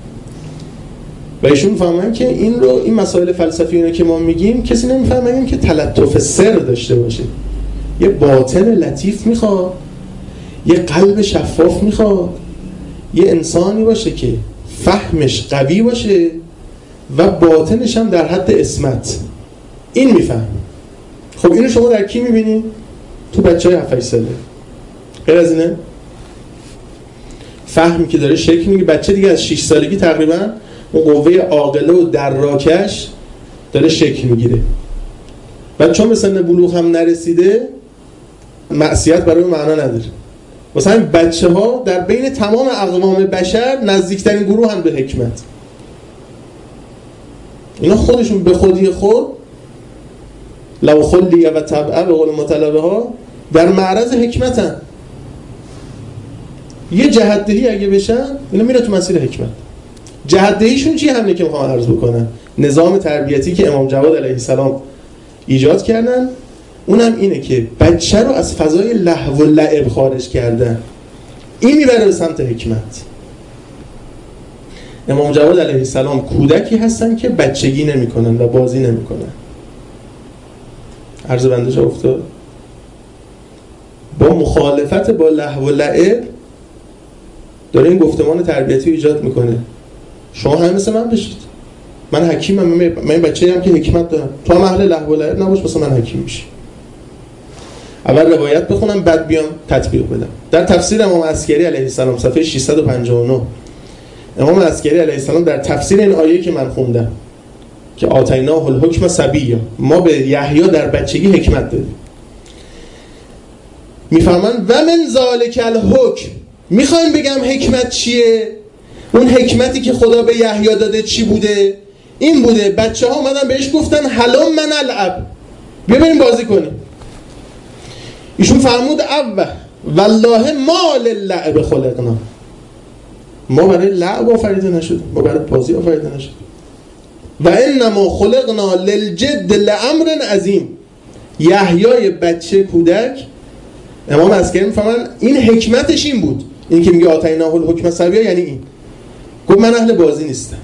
Speaker 2: و ایشون فهمن که این مسائل فلسفی اینو که ما میگیم کسی نمیفهمه که تلطف سر داشته باشه، یه باطن لطیف میخواد، یه قلب شفاف میخواد، یه انسانی باشه که فهمش قوی باشه و باطنش هم در حد عصمت. این میفهم. خب اینو شما در کی میبینید؟ تو بچهای 7-8 ساله. غیر از اینه فهمی که داره شکل میگیره. بچه دیگه از 6 سالگی تقریبا اون قوه عاقله و دراکش داره شکل میگیره و چون به سن بلوغ هم نرسیده معصیت برای معنا نداره. مثلا بچه ها در بین تمام اقوام بشر نزدیکترین گروه هم به حکمت. اینا خودشون به خودی خود لو خلیه و طبعه به قول مطلبه ها در معرض حکمتن. یه جهت‌دهی اگه بشن اینا میره تو مسیر حکمت. جهت‌دهیشون چی همینه که میخوام عرض بکنم، نظام تربیتی که امام جواد علیه السلام ایجاد کردن، اونم اینه که بچه رو از فضای لهو و لعب خارج کردن. این میبره به سمت حکمت. امام جواد علیه السلام کودکی هستن که بچگی نمی‌کنن و بازی نمی‌کنن. عرض بنده جا افتاد. با مخالفت با لهو و لعب داره این گفتمان تربیتی ایجاد میکنه. شما هم مثل من بشید. من حکیمم، من بچه‌ای هم که حکمت دارم. تو هم اهل لهو و لعب نباش مثلا من حکیم میشی. اول روایت بخونم بعد بیام تطبیق بدم. در تفسیر امام عسکری علیه السلام صفحه 659 امام عسکری علیه السلام در تفسیر این آیه‌ای که من خوندم که آتیناه الحکم صبیا، ما به یحیی در بچگی حکمت دادیم، میفهمن و من ذالک الحکم. میخواین بگم حکمت چیه؟ اون حکمتی که خدا به یحیی داده چی بوده؟ این بوده بچه ها اومدن بهش گفتن هلم من العب، بیا بریم بازی کنیم. ایشون فرمود اول والله ما للعب خلقنا، ما برای لعب آفریده نشدیم، ما برای بازی آفریده نشدیم. و انما خلقنا للجد لامر عظیم. یحیی بچه کودک امام عسکری میفهمن این حکمتش این بود، این که میگه آتیناه الحکم صبیا یعنی این. گفت من اهل بازی نیستم.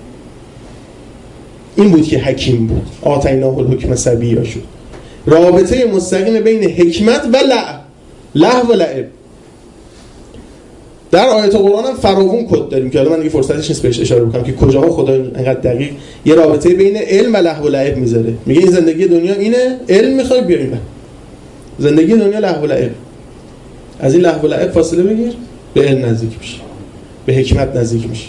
Speaker 2: این بود که حکیم بود. آتیناه الحکم صبیا شد. رابطه مستقیم بین حکمت و لهو و لعب. در آیات قرآن هم فراوون کد داریم که حالا من دیگه فرصتش نیست بهش اشاره بکنم که کجاها خدا اینقدر دقیق یه رابطه بین علم و لهو و لعب میذاره. میگه این زندگی دنیا اینه، علم میخوای بیاریم، زندگی دنیا لهو و لعب. از این لهو و لعب فاصله بگیر، به علم نزدیک میشی، به حکمت نزدیک میشی.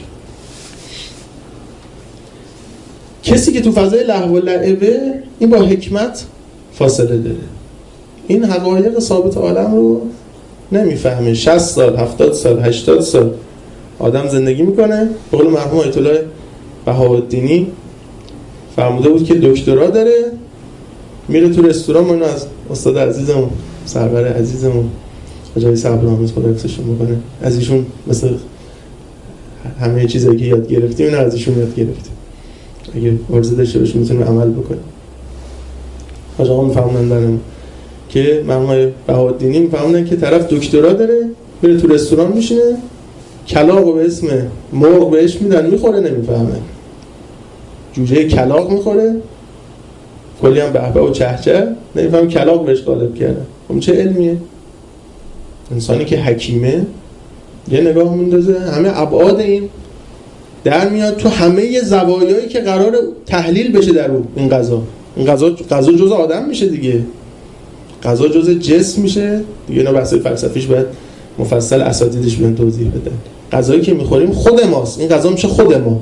Speaker 2: کسی که تو فضای لهو و لعبه این با حکمت فاصله داره. این حقایق ثابت عالم رو نمیفهمه. 60 سال 70 سال 80 سال آدم زندگی میکنه. به قول مرحوم آیت الله بهاءالدینی فرموده بود که دکترا داره، میره تو رستوران، منو از استاد عزیزمون سرور عزیزمون حاجی صبرآمیز خدا حفظشون بکنه، از ایشون مثلا همه چیزایی که یاد گرفتیم اینو از ایشون یاد گرفتیم. اگه ورزه داشته باشیم میتونیم عمل بکنیم. حاج آقا میفهمن دارم که مرحوم بهاءالدینی میفهمن که طرف دکترا داره، میره تو رستوران میشینه، کلاغ به اسم مرغ بهش میدن میخوره، نمیفهمه، جوجه کلاغ میخوره، کلی هم بهبه و چهچه، نمیفهم کلاغ بهش غالب کرده. خب چه علمیه؟ انسانی که حکیمه یه نگاه میندازه همه ابعاد این در میاد تو همه زوایایی که قرار تحلیل بشه در این قضا. این قضا جزء آدم میشه دیگه، قضا جزء جسم میشه دیگه. اینا بحث فلسفیش باید مفصل اساتیدش بیان توضیح بدن. غذایی که میخوریم خود ماست، این غذا میشه خود ما.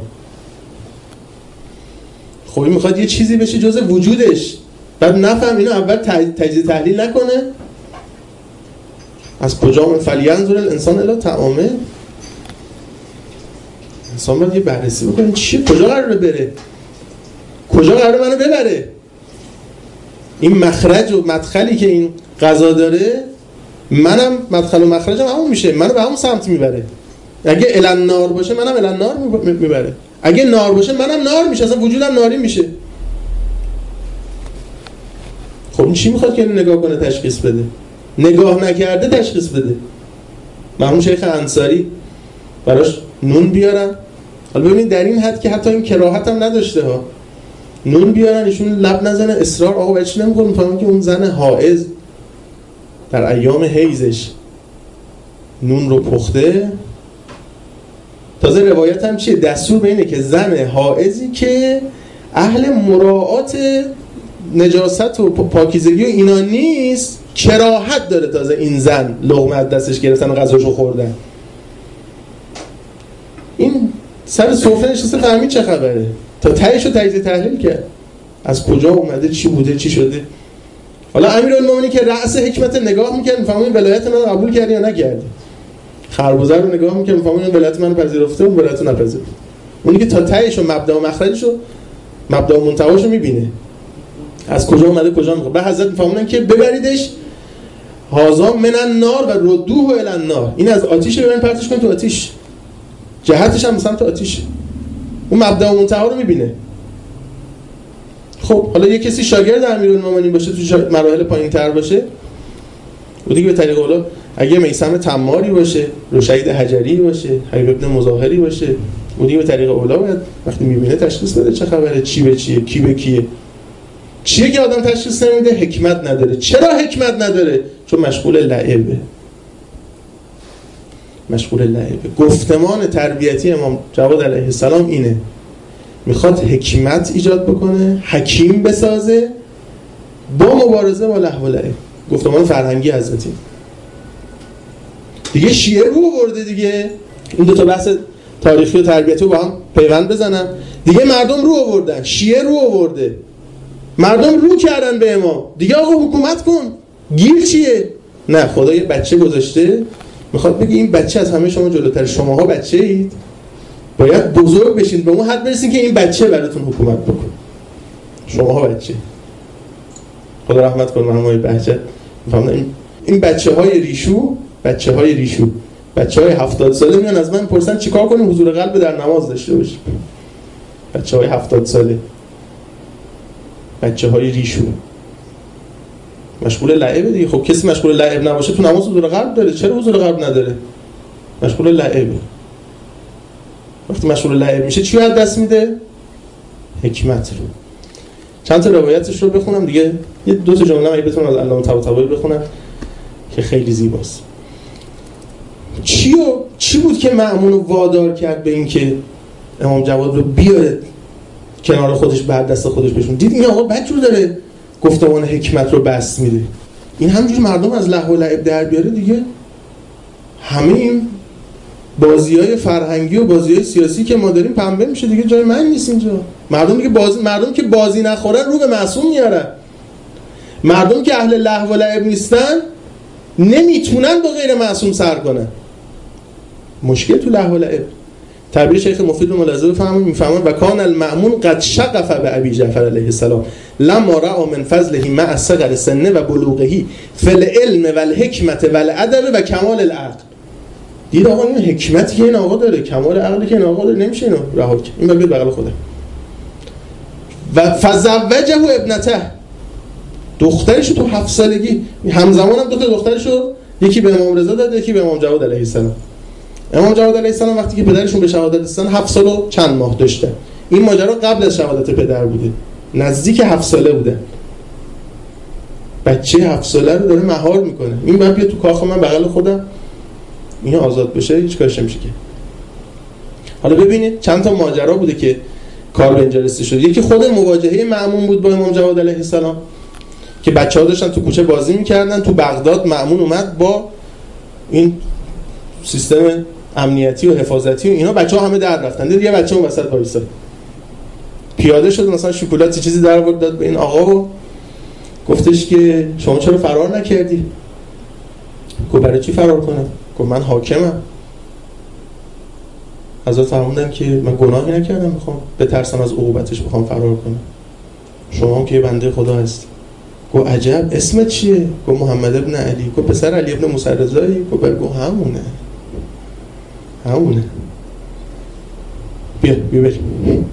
Speaker 2: خب این میخواد یه چیزی بشه جزء وجودش، بعد نفهم اینو اول تجزیه تحلیل نکنه. از کجا من فلینظر الانسان الی طعامه، انسان باید یه بررسی بکنه چی کجا قراره بره، کجا قراره منو ببره. این مخرج و مدخلی که این غذا داره، منم مدخل و مخرجم همون میشه، منو به همون سمت میبره. اگه الان نار باشه منم الان نار میبره، اگه نار باشه منم نار میشه، اصلا وجودم ناری میشه. خب این چی میخواد که نگاه کنه تشخیص بده؟ نگاه نکرده تشخیص بده. مرحوم شیخ انصاری براش نون بیارن، حالا ببینید در این حد که حتی این کراهت هم نداشته ها، نون بیارن ایشون لب نزنه، اصرار آقا بچه نمیخوره، میفهمن که اون زن حائض در ایام حیضش نون رو پخته. تازه روایت هم چیه؟ دستور به اینه که زن حائضی که اهل مراعات نجاست و پاکیزگی و اینا نیست، کراهت داره تازه این زن لقمه از دستش گرفتن و غذاشو خوردن. این سر سفره نشسته فهمید چه خبره، تا تهیشو تجزیه تحلیل کرد، از کجا اومده، چی بوده، چی شده. حالا امیرالمومنین که رأس حکمت نگاه میکرد، میفهمید ولایت من قبول کردی یا نکردی. خربزر رو نگاه میکرد، میفهمید ولایت من پذیرفته اون ولایت رو نپذیرفته. اونی که تا تهیشو مبدا و مخرجشو، مبدا و منتهاشو میبینه، از کجا اومده کجا میخواد. به حضرت میفهمونن که ببریدش هازا من النار و ردوه الی النار، این از آتیش ببرین پرتش کن تو آتیش، جهتش هم سمت آتیش. اون مبدا و منتها رو میبینه. خب حالا یه کسی شاگرد امیرالمومنین باشه، تو مراحل پایین‌تر باشه، و دیگه به طریق اولا اگه میثم تماری باشه، رشید حجری باشه، حبیب ابن مظاهری باشه، و دیگه به طریق اولا باید وقتی میبینه تشخیص بده چه خبره، چی به چیه، کی به کیه. چیه که آدم تشخیص نمیده؟ حکمت نداره. چرا حکمت نداره؟ چون مشغول لعبه. مشغول لعبه. گفتمان تربیتی امام جواد علیه السلام اینه، میخواد حکمت ایجاد بکنه، حکیم بسازه با مبارزه با لهو و لعب. گفتمان فرهنگی حضرتی دیگه شیعه رو برده دیگه، این دو تا بحث تاریخی و تربیتی رو با هم پیوند بزنن دیگه. مردم رو آوردن، شیعه رو آورده، مردم رو کردن به امام دیگه. آقا حکومت کن، گیر چیه؟ نه، خدا یه بچه گذاشته، میخواد بگه این بچه از همه شما جلوتر، شماها بچه اید، باید بزرگ بشین، به اون حد برسین که این بچه براتون حکومت بکن. شماها بچه. خدا رحمت کنه مرحوم بهجت، میفهمن این بچه‌های ریشو، بچه‌های 70 ساله میان از من میپرسن چیکار کنیم حضور قلب در نماز داشته باشیم. بچه‌های 70 ساله، بچه‌های ریشو مشغول لعبه دیگه. خب کسی مشغول لعب نباشه تو نماز حضور قلب داره؟ چرا حضور قلب نداره؟ مشغول لعبه. وقتی مشغول لعب میشه چی از دست میده؟ حکمت رو. چند تا روایتش رو بخونم دیگه، یه دو تا جمله اگه بتونم از علامه طباطبایی بخونم که خیلی زیباست. چی بود که مأمون رو وادار کرد به این که امام جواد رو بیاره کنار خودش، بعد دست خودش بشون؟ دید این آقا بد رو داره گفتمان حکمت رو بس میده، این همینجور مردم از لهو و لعب در بیاره دیگه. همه این بازی‌های فرهنگی و بازی‌های سیاسی که ما داریم پنبه میشه دیگه، جای من نیست اینجا. مردم که بازی نخورن رو به معصوم میارن. مردم که اهل لهو و لعب نیستن نمیتونن با غیر معصوم سر کنن. مشکل تو لهو و لعب. تعبیر شیخ مفید رو ملاحظه بفرمایید، میفهمن و کان المأمون قد شغف به ابی جعفر علیه السلام لما رأى من فضله مع صغر سنه و بلوغه فی العلم و الحکمت و الادب و کمال العقل. دید آقا این حکمتی که این آقا داره، کمال عقلی که این آقا داره، نمیشه اینو رها کرد، این باید بغل خودم. و فزوجه ابنته، دخترشو تو 7 سالگی، همزمان هم 2 تا دخترشو، یکی به امام رضا داد یکی به امام جواد علیه السلام. امام جواد علیه السلام وقتی که پدرشون به شهادت رسیدن 7 سال و چند ماه داشتن. این ماجرا قبل از شهادت پدر بوده، نزدیک 7 ساله بوده. بچه 7 ساله رو داره مهار میکنه، این باید بیا تو کاخ من بغل خودم، این آزاد بشه، هیچ کارش نمیشه که. حالا ببینید چند تا ماجرا بوده که کار به اینجا رسیده شد. یکی خود مواجهه مأمون بود با امام جواد علیه السلام که بچه‌ها داشتن تو کوچه بازی میکردن. تو بغداد مأمون اومد با این سیستم امنیتی و حفاظتی و اینا، بچه‌ها همه در رفتن. دید یه بچه اون وسط وایساد، پیاده شد مثلا شکلاتی چیزی در آورد داد به این آقا و گفتش که شما چرا فرار نکردی؟ گفت برای چی فرار کنم؟ گفت من حاکمم. حضرت فرمودن که من گناهی نکردم، میخوام بترسم از عقوبتش بخوام فرار کنم، شما هم که بنده خدا هستی. گفت عجب اسمت چیه؟ گفت محمد ابن علی. گفت پسر علی ابن موسی رضایی؟ گفت همونه. بیا بریم.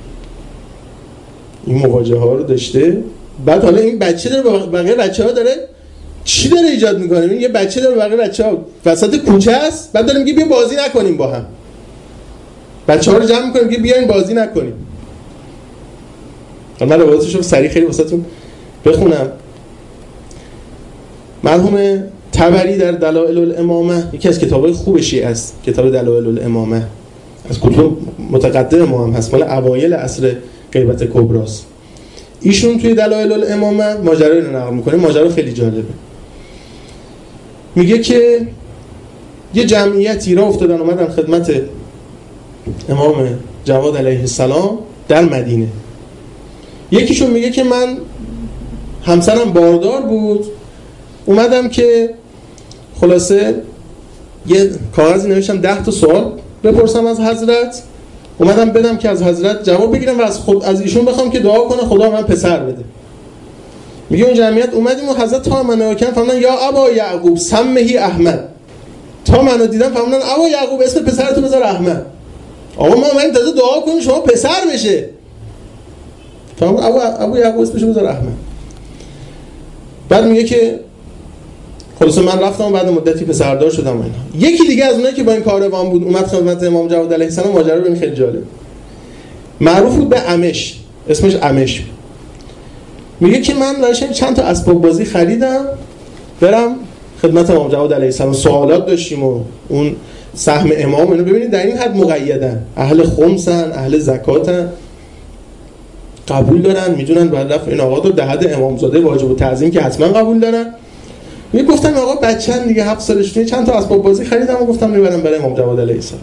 Speaker 2: این مواجهه ها رو داشته. بعد حالا این بچه داره بقیه بچه‌ها داره چی داره ایجاد میکنه؟ این یه بچه داره بقیه بچه‌ها وسط کوچه است، بعد داره میگه بیا بازی نکنیم با هم. بچه‌ها رو جمع می‌کنیم که بیاین بازی نکنیم. من روایتش رو سریع خیلی واسهتون بخونم. مرحوم طبری در دلائل الامامه، یکی از کتاب‌های خوب شیعه است، کتاب دلائل الامامه، از کتب متقدم ما هم هست، مال اوایل عصر غیبت کبراست. ایشون توی دلائل الامامه ماجرا رو نقل می‌کنه. ماجرا خیلی جالبه. میگه که یه جمعیتی را افتادن اومدن خدمت امام جواد علیه السلام در مدینه. یکیشون میگه که من همسرم باردار بود، اومدم که خلاصه یه کاغذی نوشتم 10 تا سوال بپرسم از حضرت، اومدم بدم که از حضرت جواب بگیرم و از ایشون بخوام که دعا کنه خدا من پسر بده. میگه اون جمعیت اومدیم و حضرت تا منو کردن فرمودن یا ابا یعقوب سمهی احمد. تا منو دیدن فرمودن ابا یعقوب اسم پسرتو بذار احمد. آقا ما اومدیم تازه دعا کنیم شما پسر بشه. فرمود ابو یعقوب اسمشو بذار احمد. بعد میگه که خلاص من رفتم بعد مدتی پسردار شدم اینا. یکی دیگه از اونایی که با این کاروان بود اومد خدمت امام جواد علیه السلام. ماجرا ببین خیلی جالب. معروف بود به امش، اسمش امش. میگه که من داشتم چند تا اسباب بازی خریدم برم خدمت امام جواد علیه السلام، سوالات داشتیم و اون سهم امام اینو ببینید در این حد مقیدن، اهل خمسن، اهل زکاتن، قبول دارن، میدونن بعد رفت این آقا رو در حد امامزاده واجب التعظیم که حتما قبول دارن. میگفتم آقا بچه‌ن دیگه 7 سالشه، چند تا اسباب بازی خریدم و گفتم میبرم برای امام جواد علیه السلام.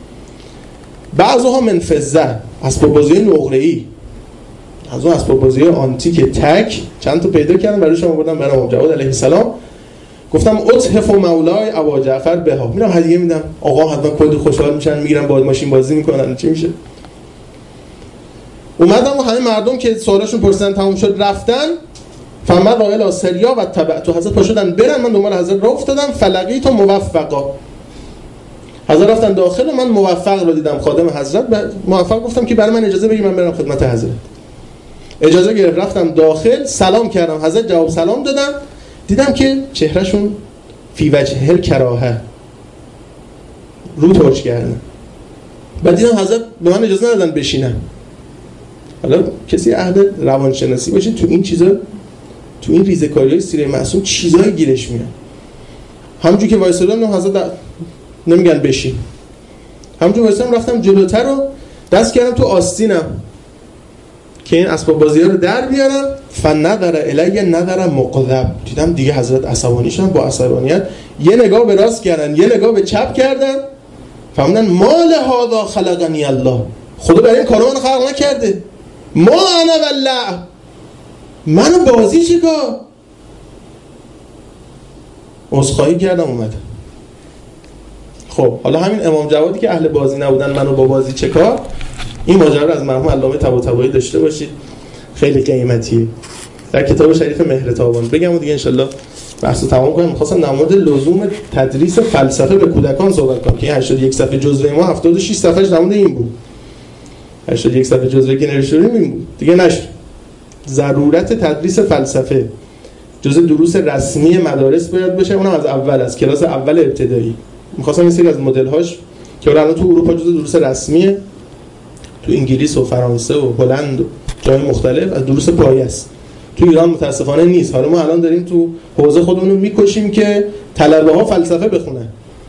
Speaker 2: بعضوها من فضه، اسباب بازی نقره‌ای، از اون اسباب بازی آنتیک تک چند تا پیدا کردم براشون آوردم برای امام جواد علیه السلام. گفتم اتحف مولای ابا جعفر بها، میرم هدیه میدم، آقا حتما کلی خوشحال میشن، میگیرن با ماشین بازی میکنن، چی میشه. اومدم و همه مردم که سوالاشون پرسیدن تموم شد رفتن. فمد الی سریا و تبعت، حضرت پاشدن برن، من دنبال حضرت راه افتادم. فلقیت موفقا، حضرت رفتن داخل و من موفق رو دیدم، خادم حضرت. موفق گفتم که برای من اجازه بگیر من برم خدمت حضرت. اجازه گرفت، رفتم داخل، سلام کردم، حضرت جواب سلام دادم. دیدم که چهرهشون فی وجه الکراهه، رو ترش کردن. بعد دیدم حضرت به من اجازه ندادن بشینم. حالا کسی اهل روانشناسی باشه تو این چیزا، تو این ریزه‌کاری‌های سیره معصوم چیزایی گیرش میاد. همونجوری که وایسادم حضرت نمیگن بشین، همونجوری وایسادم رفتم جلوتر رو دست کردم تو آستینم که این اسباب بازی‌ها رو در بیارم. فنظر الی نظر مقذب، دیدم دیگه حضرت عصبانی شدن، با عصبانیت یه نگاه به راست کردن یه نگاه به چپ کردن. فهمیدن مال هذا خلقنی الله، خدا برای این کارو من خلق نکرده، ما انا والله، منو بازی چیکار. عذرخواهی کردم اومدم. خب حالا همین امام جوادی که اهل بازی نبودن منو با بازی چیکار، این ماجرا رو از مرحوم علامه طباطبایی داشته باشید، خیلی قیمتیه، در کتاب شریف مهرتابان. بگم و دیگه انشالله بحثو تمام کنم. می‌خواستم در مورد لزوم تدریس فلسفه به کودکان صحبت کنم که 81 صفحه جزوه ما 76 صفحه‌اش در مورد این بود. 81 صفحه جزوه که نوشتیم این بود دیگه نشد. ضرورت تدریس فلسفه جزء دروس رسمی مدارس باید بشه، اونم از اول، از کلاس اول ابتدایی. می‌خواستم این سری از مدل‌هاش که الان تو اروپا جزء دروس رسمیه، تو انگلیس و فرانسه و هلند و جای مختلف از دروس پایه است. تو ایران متاسفانه نیست. حالا ما الان داریم تو حوزه خودمون رو میکشیم که طلبه‌ها فلسفه بخونن.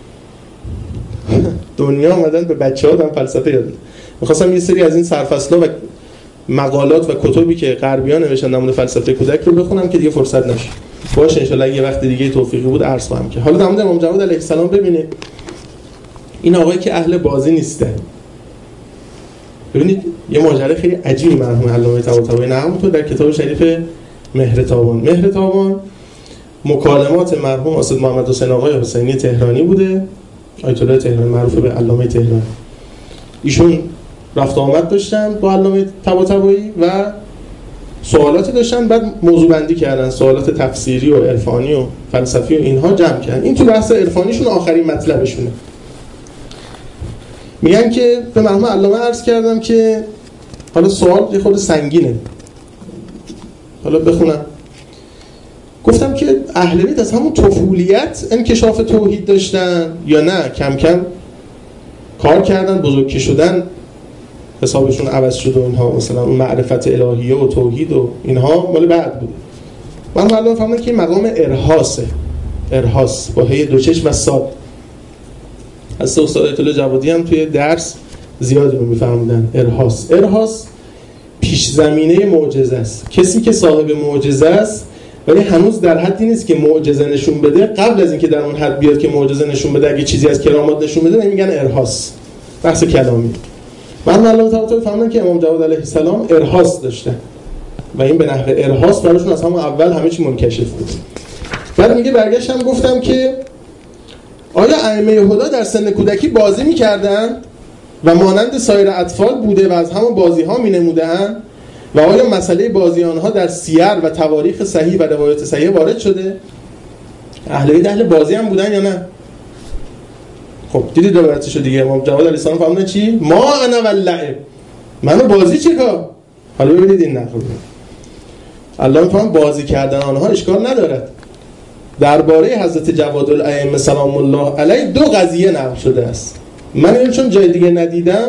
Speaker 2: دنیا اومدن به بچه‌ها هم فلسفه یاد بدن. می‌خواستم یه سری از این سرفصل‌ها و مقالات و کتابی که غربی‌ها نوشتن در مورد فلسفه کودک رو بخونم که دیگه فرصت نشه. باشه ان شاءالله یه وقت دیگه توفیقی بود عرض خواهم کرد. حالا در مورد امام جواد علیه السلام ببینید. این آقایی که اهل بازی نیسته. ببینید یه ماجرا خیلی عجیبی مرحوم علامه طباطبایی نقل تو در کتاب شریف مهرتابان مکالمات مرحوم استاد محمد حسین آقای حسینی تهرانی بوده، آیت الله تهرانی معروف به علامه تهرانی. ایشون رفت آمد داشتن با علامه طباطبایی و سوالاتی داشتن، بعد موضوع بندی کردن، سوالات تفسیری و عرفانی و فلسفی و اینها جمع کردن. این تو بحث عرفانیشون آخرین مطلبشونه. میگن که به مرحوم علامه عرض کردم که حالا سوال یه خود سنگینه، حالا بخونم. گفتم که اهل بیت از همون طفولیت انکشاف توحید داشتن یا نه کم کم کار کردن، بزرگ شدن حسابشون عوض شد و اینها، مثلا اون معرفت الهیه و توحید و اینها مال بعد بود. من معلومه فهمیدم که این مقام ارهاسه، ارهاس با هی دو چشم و صاد. از استاد آیت الله جوادی هم توی درس زیاد رو میفهمیدن. ارهاس پیش زمینه معجزه است. کسی که صاحب معجزه است ولی هنوز در حدی نیست که معجزه نشون بده، قبل از اینکه در اون حد بیاد که معجزه نشون بده اگه چیزی از کرامات نشون بده میگن ارهاس. بحث کلامی. من علامه طباطبایی فهمیدم که امام جواد علیه السلام ارهاس داشته و این به نحو ارهاس براشون از همون اول همه چی منکشف بود. بعد میگه برگشتم گفتم که آیا ائمه هدا در سن کودکی بازی میکردن و مانند سایر اطفال بوده و از همون بازی ها مینمودن و آیا مسئله بازی آنها در سیر و تواریخ صحیح و روایات صحیح وارد شده؟ اهل بیت اهل بازی هم بودن یا نه؟ خب دیدید روایتشو دیگه. امام جواد علیه السلام فهمیدن چی؟ ما انا واللعب، منو بازی چیکار؟ حالا ببینید این نقل الله میفهم بازی کردن آنها اشکال ندارد. درباره حضرت جواد الائمه سلام الله علیه دو قضیه نقل شده است. من اینو چون جای دیگه ندیدم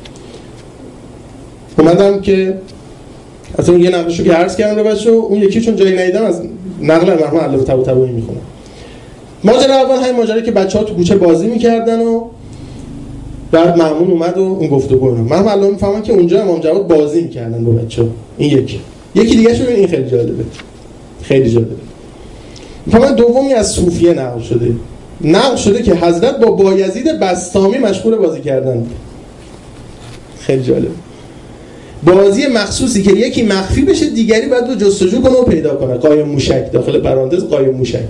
Speaker 2: اومدم که اصلا یه نقلشو که عرض کردم روایتشو، اون یکی چون جایی ندیدم از نقل مرحوم علامه طباطبایی میخونم. ماجرا اول همین ماجرایی که بچه‌ها تو کوچه بازی میکردن و بعد مأمون اومد و اون گفتگو رو مرحوم علامه میفهمن که اونجا امام جواد بازی میکردن با بچه‌ها. این یکی دیگه شو این خیلی جالبه، خیلی جالبه. میفهمن دومی از صوفیه نقل شده که حضرت با بایزید بسطامی مشغول بازی کردن. خیلی جالب. بازی مخصوصی که یکی مخفی بشه دیگری بعد رو جستجو کنه و پیدا کنه. قایم موشک، داخل پرانتز قایم موشک.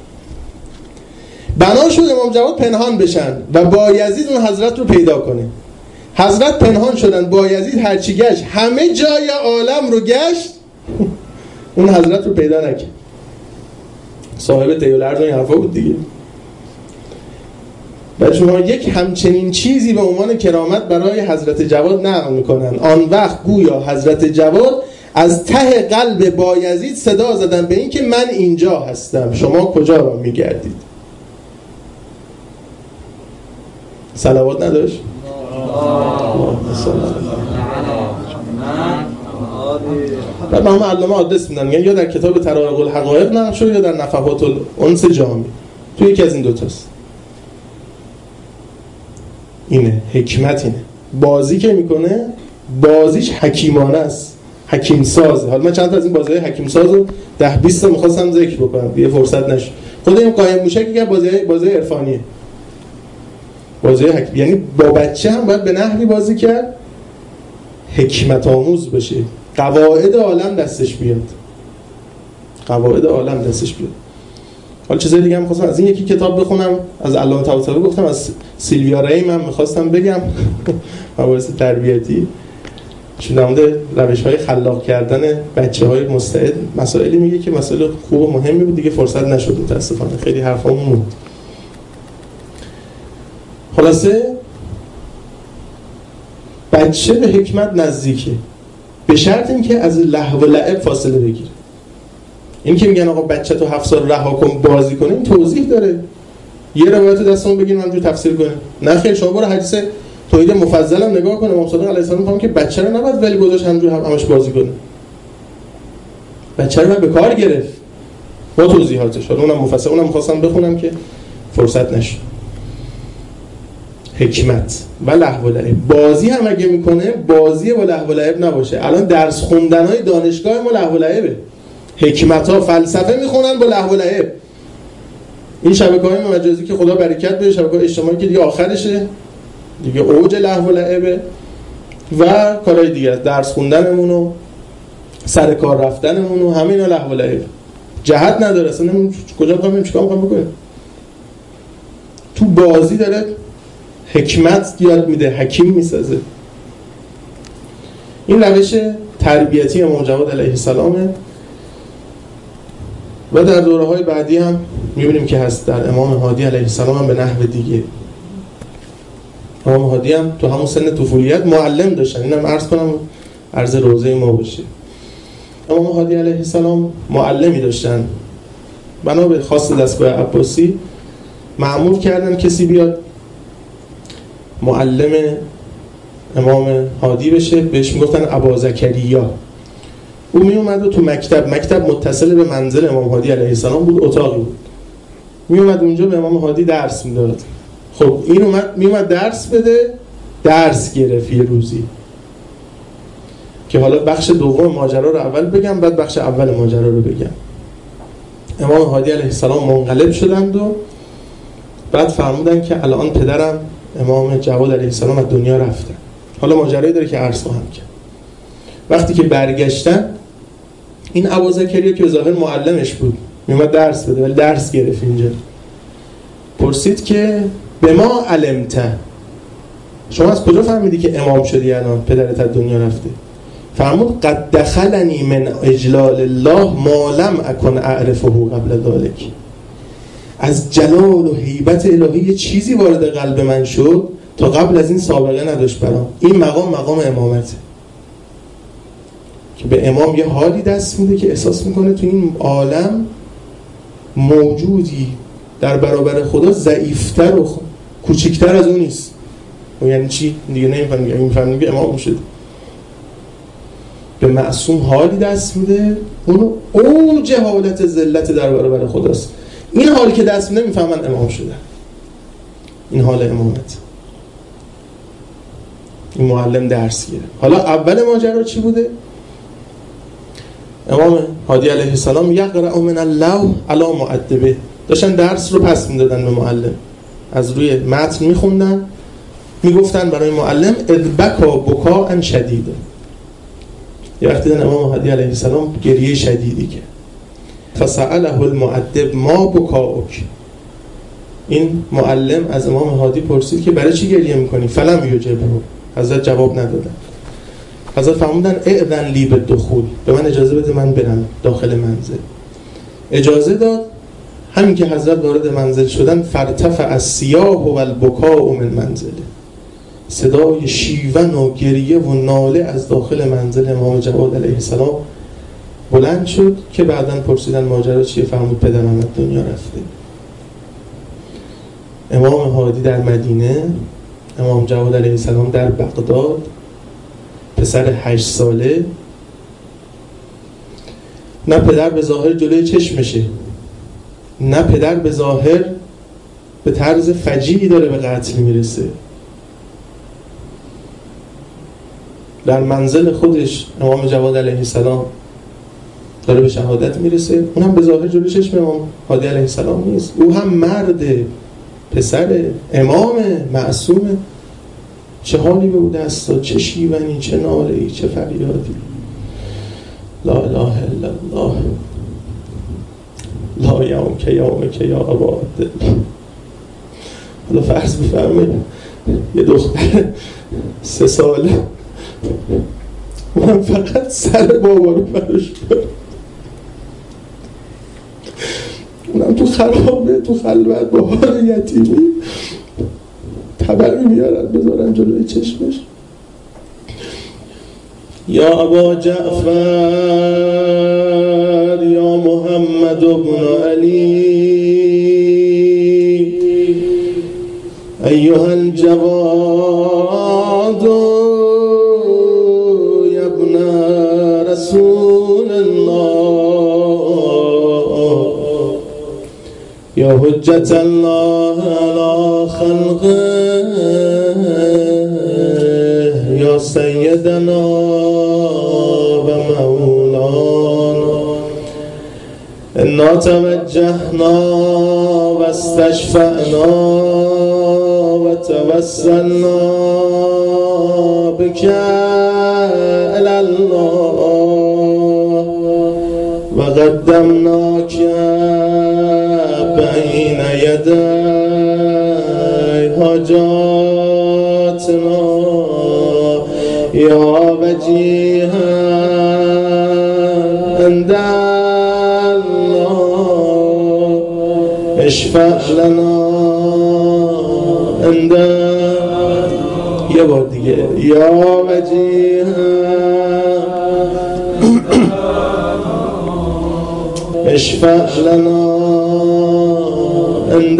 Speaker 2: بنا شد امام جواد پنهان بشن و بایزید اون حضرت رو پیدا کنه. حضرت پنهان شدن، بایزید هرچی گشت همه جای عالم رو گشت اون حضرت رو پیدا نکرد. صاحب تیولرز این حرفا بود دیگه. و شما یک همچنین چیزی به عنوان کرامت برای حضرت جواد نقل میکنن. آن وقت گویا حضرت جواد از ته قلب بایزید صدا زدن به این که من اینجا هستم، شما کجا را میگردید؟ صلوات نداشت؟ بعد به همه علامه آدرس میدن، یا در کتاب طرائق الحقایق نقل شد یا در نفحات الانس جامی، تو یکی از این دوتاست. اینه حکمت، اینه بازی که میکنه بازیش حکیمانه است، حکیم سازه. حالا من چند تا از این بازی‌های حکیم ساز رو 10-20 تا می‌خواستم ذکر بکنم، یه فرصت نشد. خود این قایم موشکی که بازی عرفانیه، بازی یعنی با بچه هم باید به نحوی بازی کرد حکمت آموز بشه، قواعد عالم دستش بیاد، قواعد عالم دستش بیاد. حالا چیزای دیگه هم می‌خواستم از این یکی کتاب بخونم، از علامه طباطبایی گفتم، از سیلویا ریم هم می‌خواستم بگم مباحث تربیتی چون در مورد روش‌های خلاق کردن بچه‌های مستعد مسائلی میگه که مسائل خوب و مهمی بود، دیگه فرصت نشد متأسفانه، خیلی حرفامون موند. خلاصه بچه به حکمت نزدیکه به شرط اینکه از لهو و لعب فاصله بگیره. این که میگن آقا بچه تو 7 سال رها کن بازی کنه، این توضیح داره. یه روایت دستمون بگیریم همونجوری تفسیر کنیم. نه خیر، شما برو حدیث توحید مفضل هم نگاه کنه. امام صادق علیه السلام میگه که بچه رو نباید ولی گذاشت همونجوری همش بازی کنه. بچه رو به کار گرفت با توضیحاتش. حالا اونم مفصل، اونم می‌خواستم بخونم که فرصت نشد. حکمت و لهو و لعب. بازی هم اگه میکنه بازی با لهو و لعب نباشه. الان درس خوندن‌های دانشگاه ما لهو و لعبه. حکمت‌ها فلسفه میخونن با لهو و لعب. این شبکه‌های مجازی که خدا برکت بده، شبکه‌های اجتماعی که دیگه آخرشه، دیگه اوج لهو و لعبه و کارهای دیگه، درس خوندنمون و سر کار رفتنمون و همه اینا لهو و لعب. جهت نداره، اصلا کجا می‌خوایم چیکار می‌خوایم بکنیم. تو بازی داره حکمت یاد میده، حکیم میسازه. این روش تربیتی امام جواد علیه السلامه و در دوره‌های بعدی هم می‌بینیم که هست. در امام هادی علیه السلام هم به نحو دیگه. امام هادی هم تو همون سن طفولیت معلم داشتن. اینم عرض کنم عرض روزه ما باشه. امام هادی علیه السلام معلمی داشتن. بنا به خواست دستگاه عباسی مأمور کردن کسی بیاد معلم امام هادی بشه، بهش میگفتن ابا زکریا. او می اومد و تو مکتب متصل به منزل امام هادی علیه السلام بود، اتاقی بود. می اومد اونجا به امام هادی درس میداد. خب این می اومد درس بده، درس گرفت یه روزی. که حالا بخش دوم ماجرا رو اول بگم، بعد بخش اول ماجرا رو بگم. امام هادی علیه السلام منقلب شدند و بعد فرمودن که الان پدرم امام جواد علیه السلام از دنیا رفتن. حالا ماجرایی داره که عرض خواهم کرد. وقتی که برگشتن، این ابا زکریا که ظاهر معلمش بود میومد درس بده، ولی درس گرفت. اینجا پرسید که به ما علمته، شما از کجا فهمیدی که امام شدی الان پدرت از دنیا رفته؟ فرمود قد دخلنی من اجلال الله ما لم اکن اعرفه قبل ذلك. از جلال و هیبت الهی یه چیزی وارد قلب من شد تا قبل از این سابقه نداشت برام. این مقام امامته که به امام یه حالی دست میده که احساس میکنه تو این عالم موجودی در برابر خدا ضعیفتر و کوچکتر از اون نیست. یعنی چی؟ دیگه نمیفهمیم که امام شد. به معصوم حالی دست میده اونو اوج حالت ذلت در برابر خداست. این حالی که دست میده میفهمن امام شده. این حال امامت. این معلم درس گیره. حالا اول ماجرا چی بوده؟ امام هادی علیه السلام یقرأ من اللوح علی مؤدبه، داشتن درس رو پس میدادن به معلم، از روی متن میخوندن، میگفتن برای معلم ادبکا بکاء شدید. یه وقتی دن امام هادی علیه السلام گریه شدیدی که فسأله المؤدب ما بکاؤک. این معلم از امام هادی پرسید که برای چی گریه میکنی؟ فلم یجبه. حضرت جواب ندادن. حضرت فرمودن اذن لی بالدخول، به من اجازه بده من برم داخل منزل. اجازه داد. همین که حضرت وارد منزل شدن فرتفع الصیاح و البکاء من منزله، صدای شیون و گریه و ناله از داخل منزل امام جواد علیه السلام بلند شد که بعداً پرسیدن ماجرا چیه؟ فرمود پدرم از دنیا رفته. امام هادی در مدینه، امام جواد علیه السلام در بغداد، پسر 8 ساله، نه پدر به ظاهر جلوی چشمشه، نه پدر به ظاهر به طرز فجیعی داره به قتل میرسه. در منزل خودش امام جواد علیه السلام داره به شهادت میرسه، اونم به ظاهر جلوی چشم امام هادی علیه السلام نیست. او هم مرد، پسر امام معصومه. چه حالی به او دست داد، چه شیونی، چه ناله‌ای، چه فریادی. لا اله الا الله لا یومک یا ابا دل. حالا فرض بفرمایید یه دختر 3 ساله من فقط سر بابا رو براش برم، اونم تو خرابه، تو خلوت، با حال یتیمی، تبر میارن بذارن جلوی چشمش. یا ابا جعفر یا محمد ابن علی ایها الجواد یا ابن رسول الله یا حجت الله علی خلقه یا سیدنا و مولانا انا توجهنا و استشفعنا و توسلنا بك الی الله و قدمناک بین یدی حاجات یا وجیها عند الله اشفع لنا عند یه بار دیگه یا وجیها اشفع لنا عند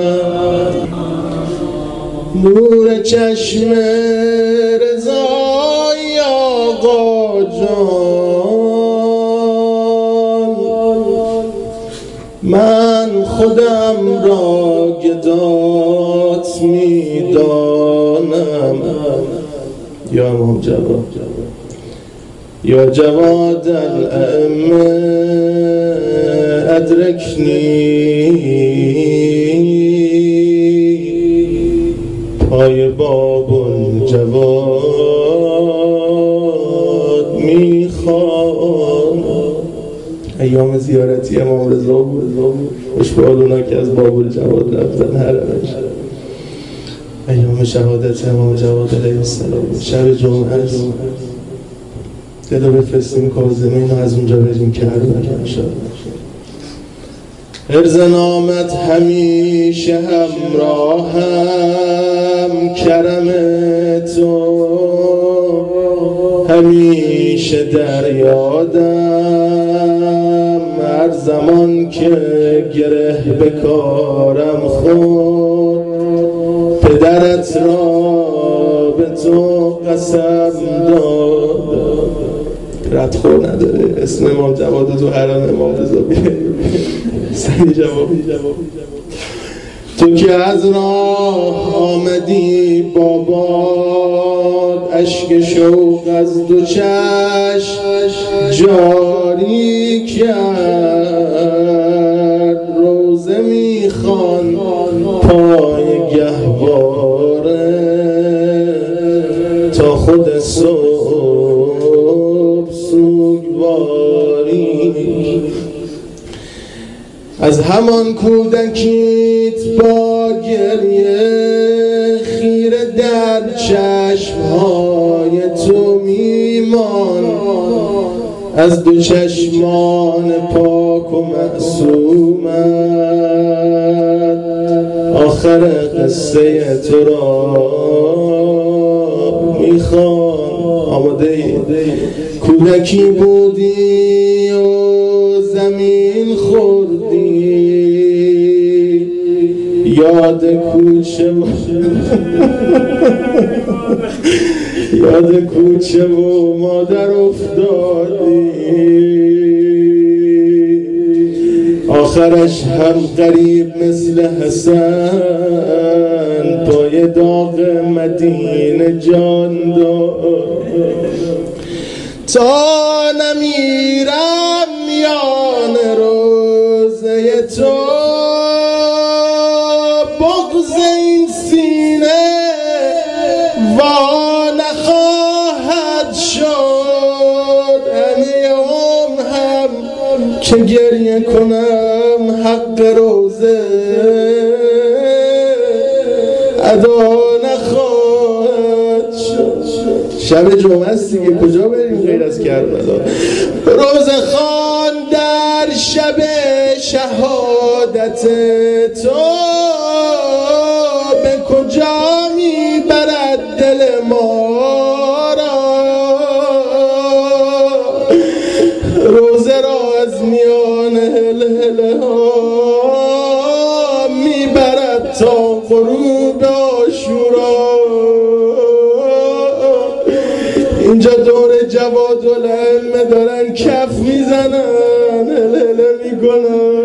Speaker 2: نور چشم رضای آقا جان من خودم را گدات میدانم یا امام جواد یا جواد الائمه ادرکنی پای باب الجواد میخوان. ایام زیارتی امام رضا بود، خوشبال اونا که از باب الجواد رفتن حرمش. ایام شهادت امام جواد علیه السلام شب جمعه است. دلو بفرستیم کاظمین و از اونجا بریم کربلا انشاءالله. عرض نامت همیشه همراهم، کرم تو همیشه در یادم، هر زمان که گره به کارم خورد پدرت را به تو قسم دادم. ردخور نداره اسم امام جواد تو حرم امام رضا بیه سنی جواب. تو که از راه آمدی باباد، اشک شوق از دو چشم جاری کرد، روزه میخوان پای گهواره تا خود صبح سوگواری. از همان کودکیت با گریه خیره در چشمهای تو میمان، از دو چشمان پاک و معصومت آخر قصه تو را میخوان. آماده ای؟ کودکی بودی و زمین خوردی، یاد کوچه یاد کوچه و مادر افتادی، آخرش هم قریب مثل حسن پای داغ مدینه جان داد. تا نمیرم میان روزه تو، بغض این سینه وا نخواهد شد. همه عمر هم که گریه کنم حق روزه ادا نخواهد شد. شب جمعه است دیگه، کجا بریم غیر از کربلا؟ روزه خوان در شب شهادت تو، به کجا میبرد دل ما را؟ روزه را از میان هلهله ها میبرد تا غروب عاشورا. اینجا دور جواد الائمه دارن کف میزنن، هلهله میکنن.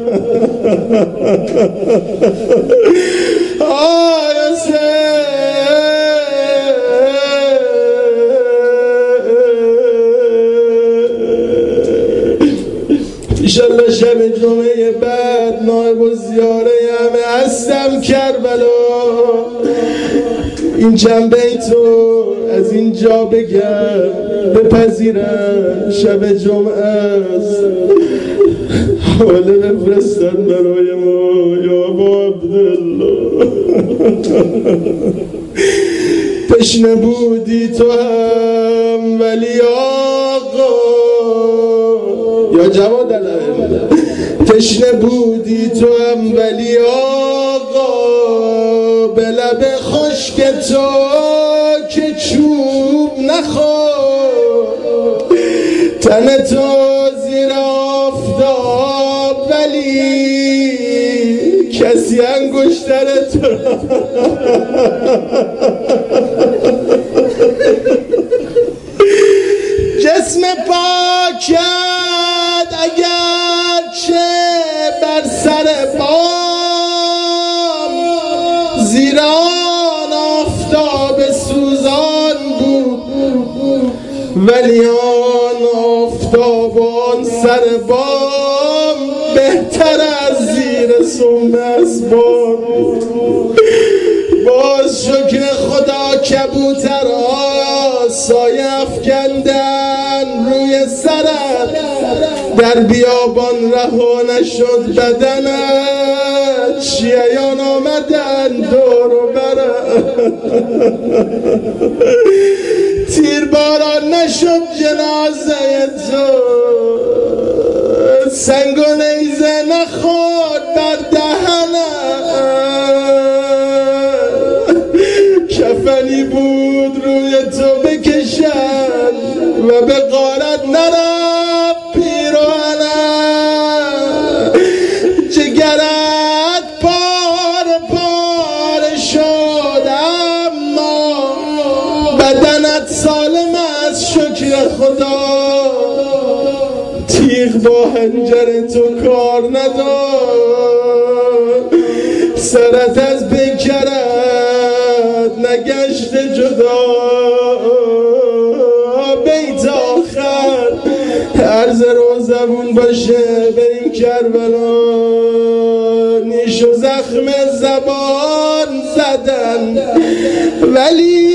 Speaker 2: ایشالله شب جمعه بعد نایب الزیاره همه هستم کربلا. این چند بیتو از اینجا بگم بپذیرم، شب جمعه است. حاله بفرستن برای ما یا ابا عبدالله. تشنه بودی تو هم ولی آقا یا جواد علم تشنه بودی تو هم ولی آقا به لب خشک تو که چوب نخور تن تو زیر آفتاب ولی کسی انگشتر تو جسم پاکت اگر چه بر سر بام زیر آن آفتاب سوزان بود ولی آن آفتاب آن سر بام بهتر از زیر سم اسبان باز شکر خدا کبوترها سایه افکندن روی سرت در بیابان رها نشد بدنت شیعیان آمدن دور و برت تیر باران نشد جنازه تو سنگ و نیزه نخورد بر دهنت کفنی بود روی تو بکشن و به غارت نرفت پیراهنت جگرت پاره پاره شد اما بدنت سالم از شکر خدا تیغ با حنجر تو کار نداد سرت از پیکرت نگشته جدا بیت آخر عرض رو زبون باشه بریم کربلا نیش و زخم زبان زدن ولی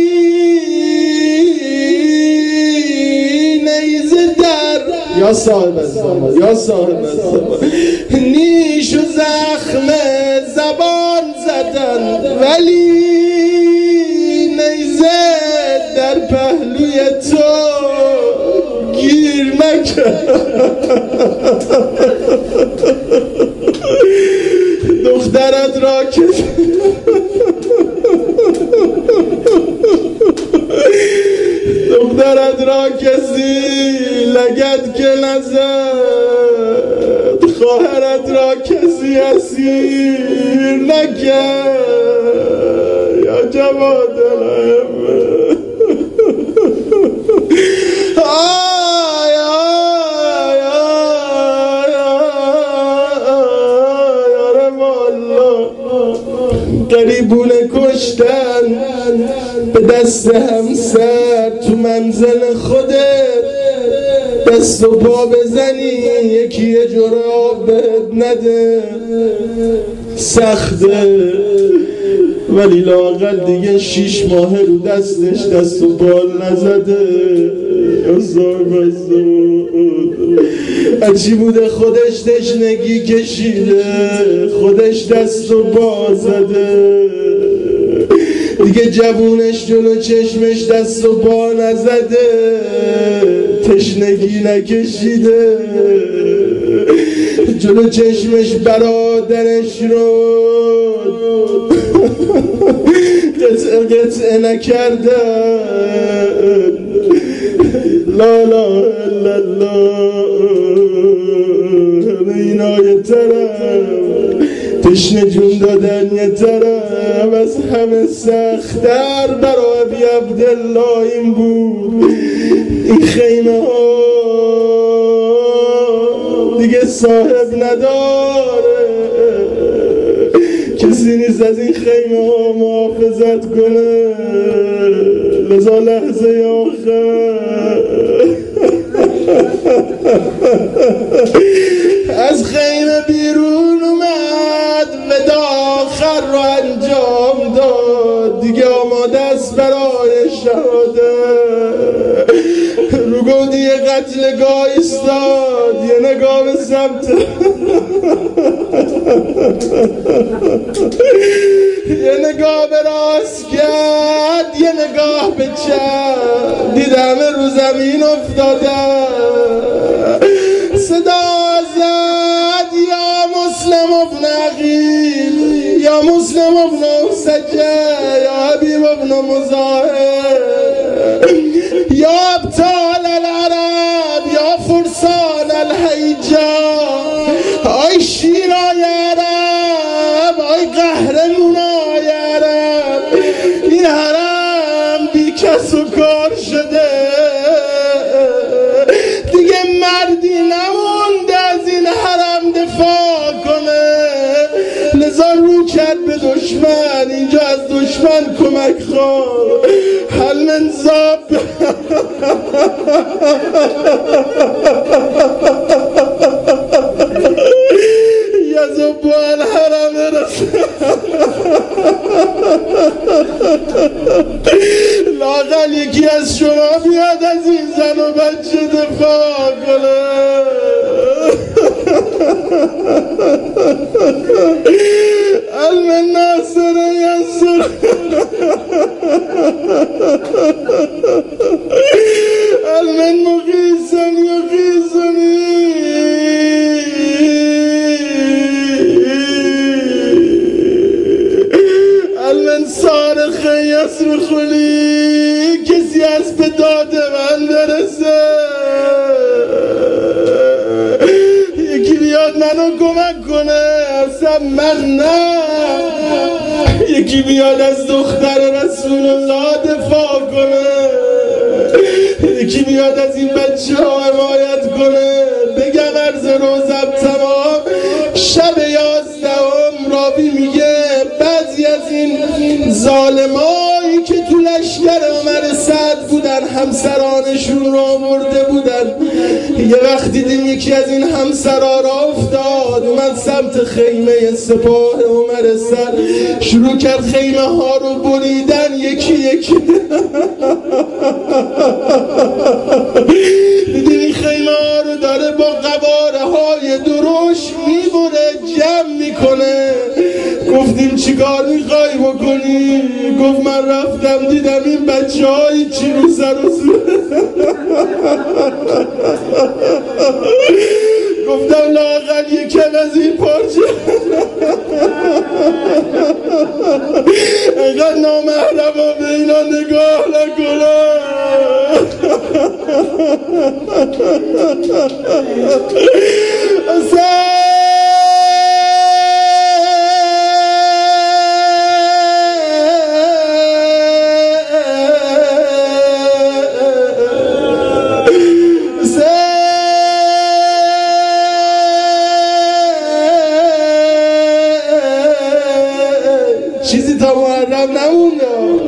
Speaker 2: نیزه در یا صاحب الزمان یا صاحب الزمان نیش و زخم زبان زدن ولی نیزه در پهلوی تو گیر نکرد دخترت را که دخترت را کسی لگد که نزد خواهرت را کسی اسیر نکرد یا جواد علم آی آی آی آرم الله قریبونه کشتن به دست همسر تو منزل خودت دست و پا بزنی یکی یه جوره آب بهت نده سخته ولی لااقل دیگه 6 ماه رو دستش دست و بال نزده چی بوده خودش تشنگی کشیده خودش دست و پا زده دیگه جوونش جلو چشمش دست و پا نزده تشنگی نکشیده جلو چشمش برادرش رو قطعه نکرده لا لا الا الله اینای طرف تشنه جون دادن یه طرف از همه سختر برای بی عبدالله این بود این خیمه ها دیگه صاحب نداره کسی نیست از این خیمه ها محافظت کنه لذا لحظه آخر از خیمه بیرون اومد ودا آخر رو انجام داد دیگه آماده است برای شهادت رو گودی قتلگاه ایستاد یه نگاه به سمت یه نگاه به راست کرد یه نگاه به چشم دیدم رو زمین افتاده صدا زد یا مسلم ابن عقیل یا مسلم ابن سجه یا حبیب ابن مظاهر یا ابطال العرب یا فرسان الحیجا آی شیرای عرب آی قهرمونای عرب این حرم بی کس و کار شده دیگه مردی نمونده از این حرم دفاع کنه لذا رو کرد به دشمن اینجا از دشمن کمک خواه هل من زاب یزبو الحرم لاغل یکی از شما بیاد از این زن و بچه دفاع کنه علم ناصر ینصر علم مغیثن یغیثنی علم صارخ یصرخنی کسی از به داد من برسه یکی بیاد منو کمک کنه اصلا من نه یکی بیاد از دختر رسول الله دفاع کنه یکی بیاد از این بچه ها حمایت کنه بگم عرض روزم تمام شب 11 راوی میگه بعضی از این ظالمایی که تو لشکر عمر سعد بودن همسرانشون رو آورده بودن یه وقت دیدیم یکی از این همسرا را افتاد اومد سمت خیمه سپاه عمر سعد شروع کرد خیمه ها رو بریدن یکی یکی دیدیم این خیمه ها رو داره با قواره های درشت میبره جمع میکنه گفتیم چیکار میخوای بکنی؟ گفت من رفتم دیدم این بچه های چی رو سر و گفتم لااقل یکم از این پارچه اینقدر نامحرم ها به اینا نگاه نکنم چیزی تا محرم نمونده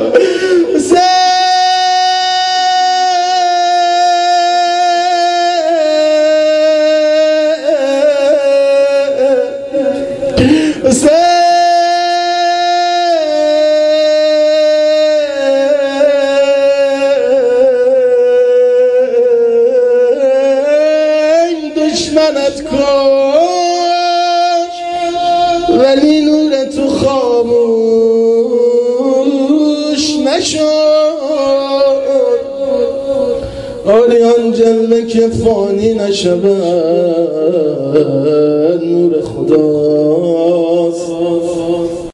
Speaker 2: دشمنت کاش ولی نور تو خاموش نشد آریان جلوه که فانی نشود نور خدا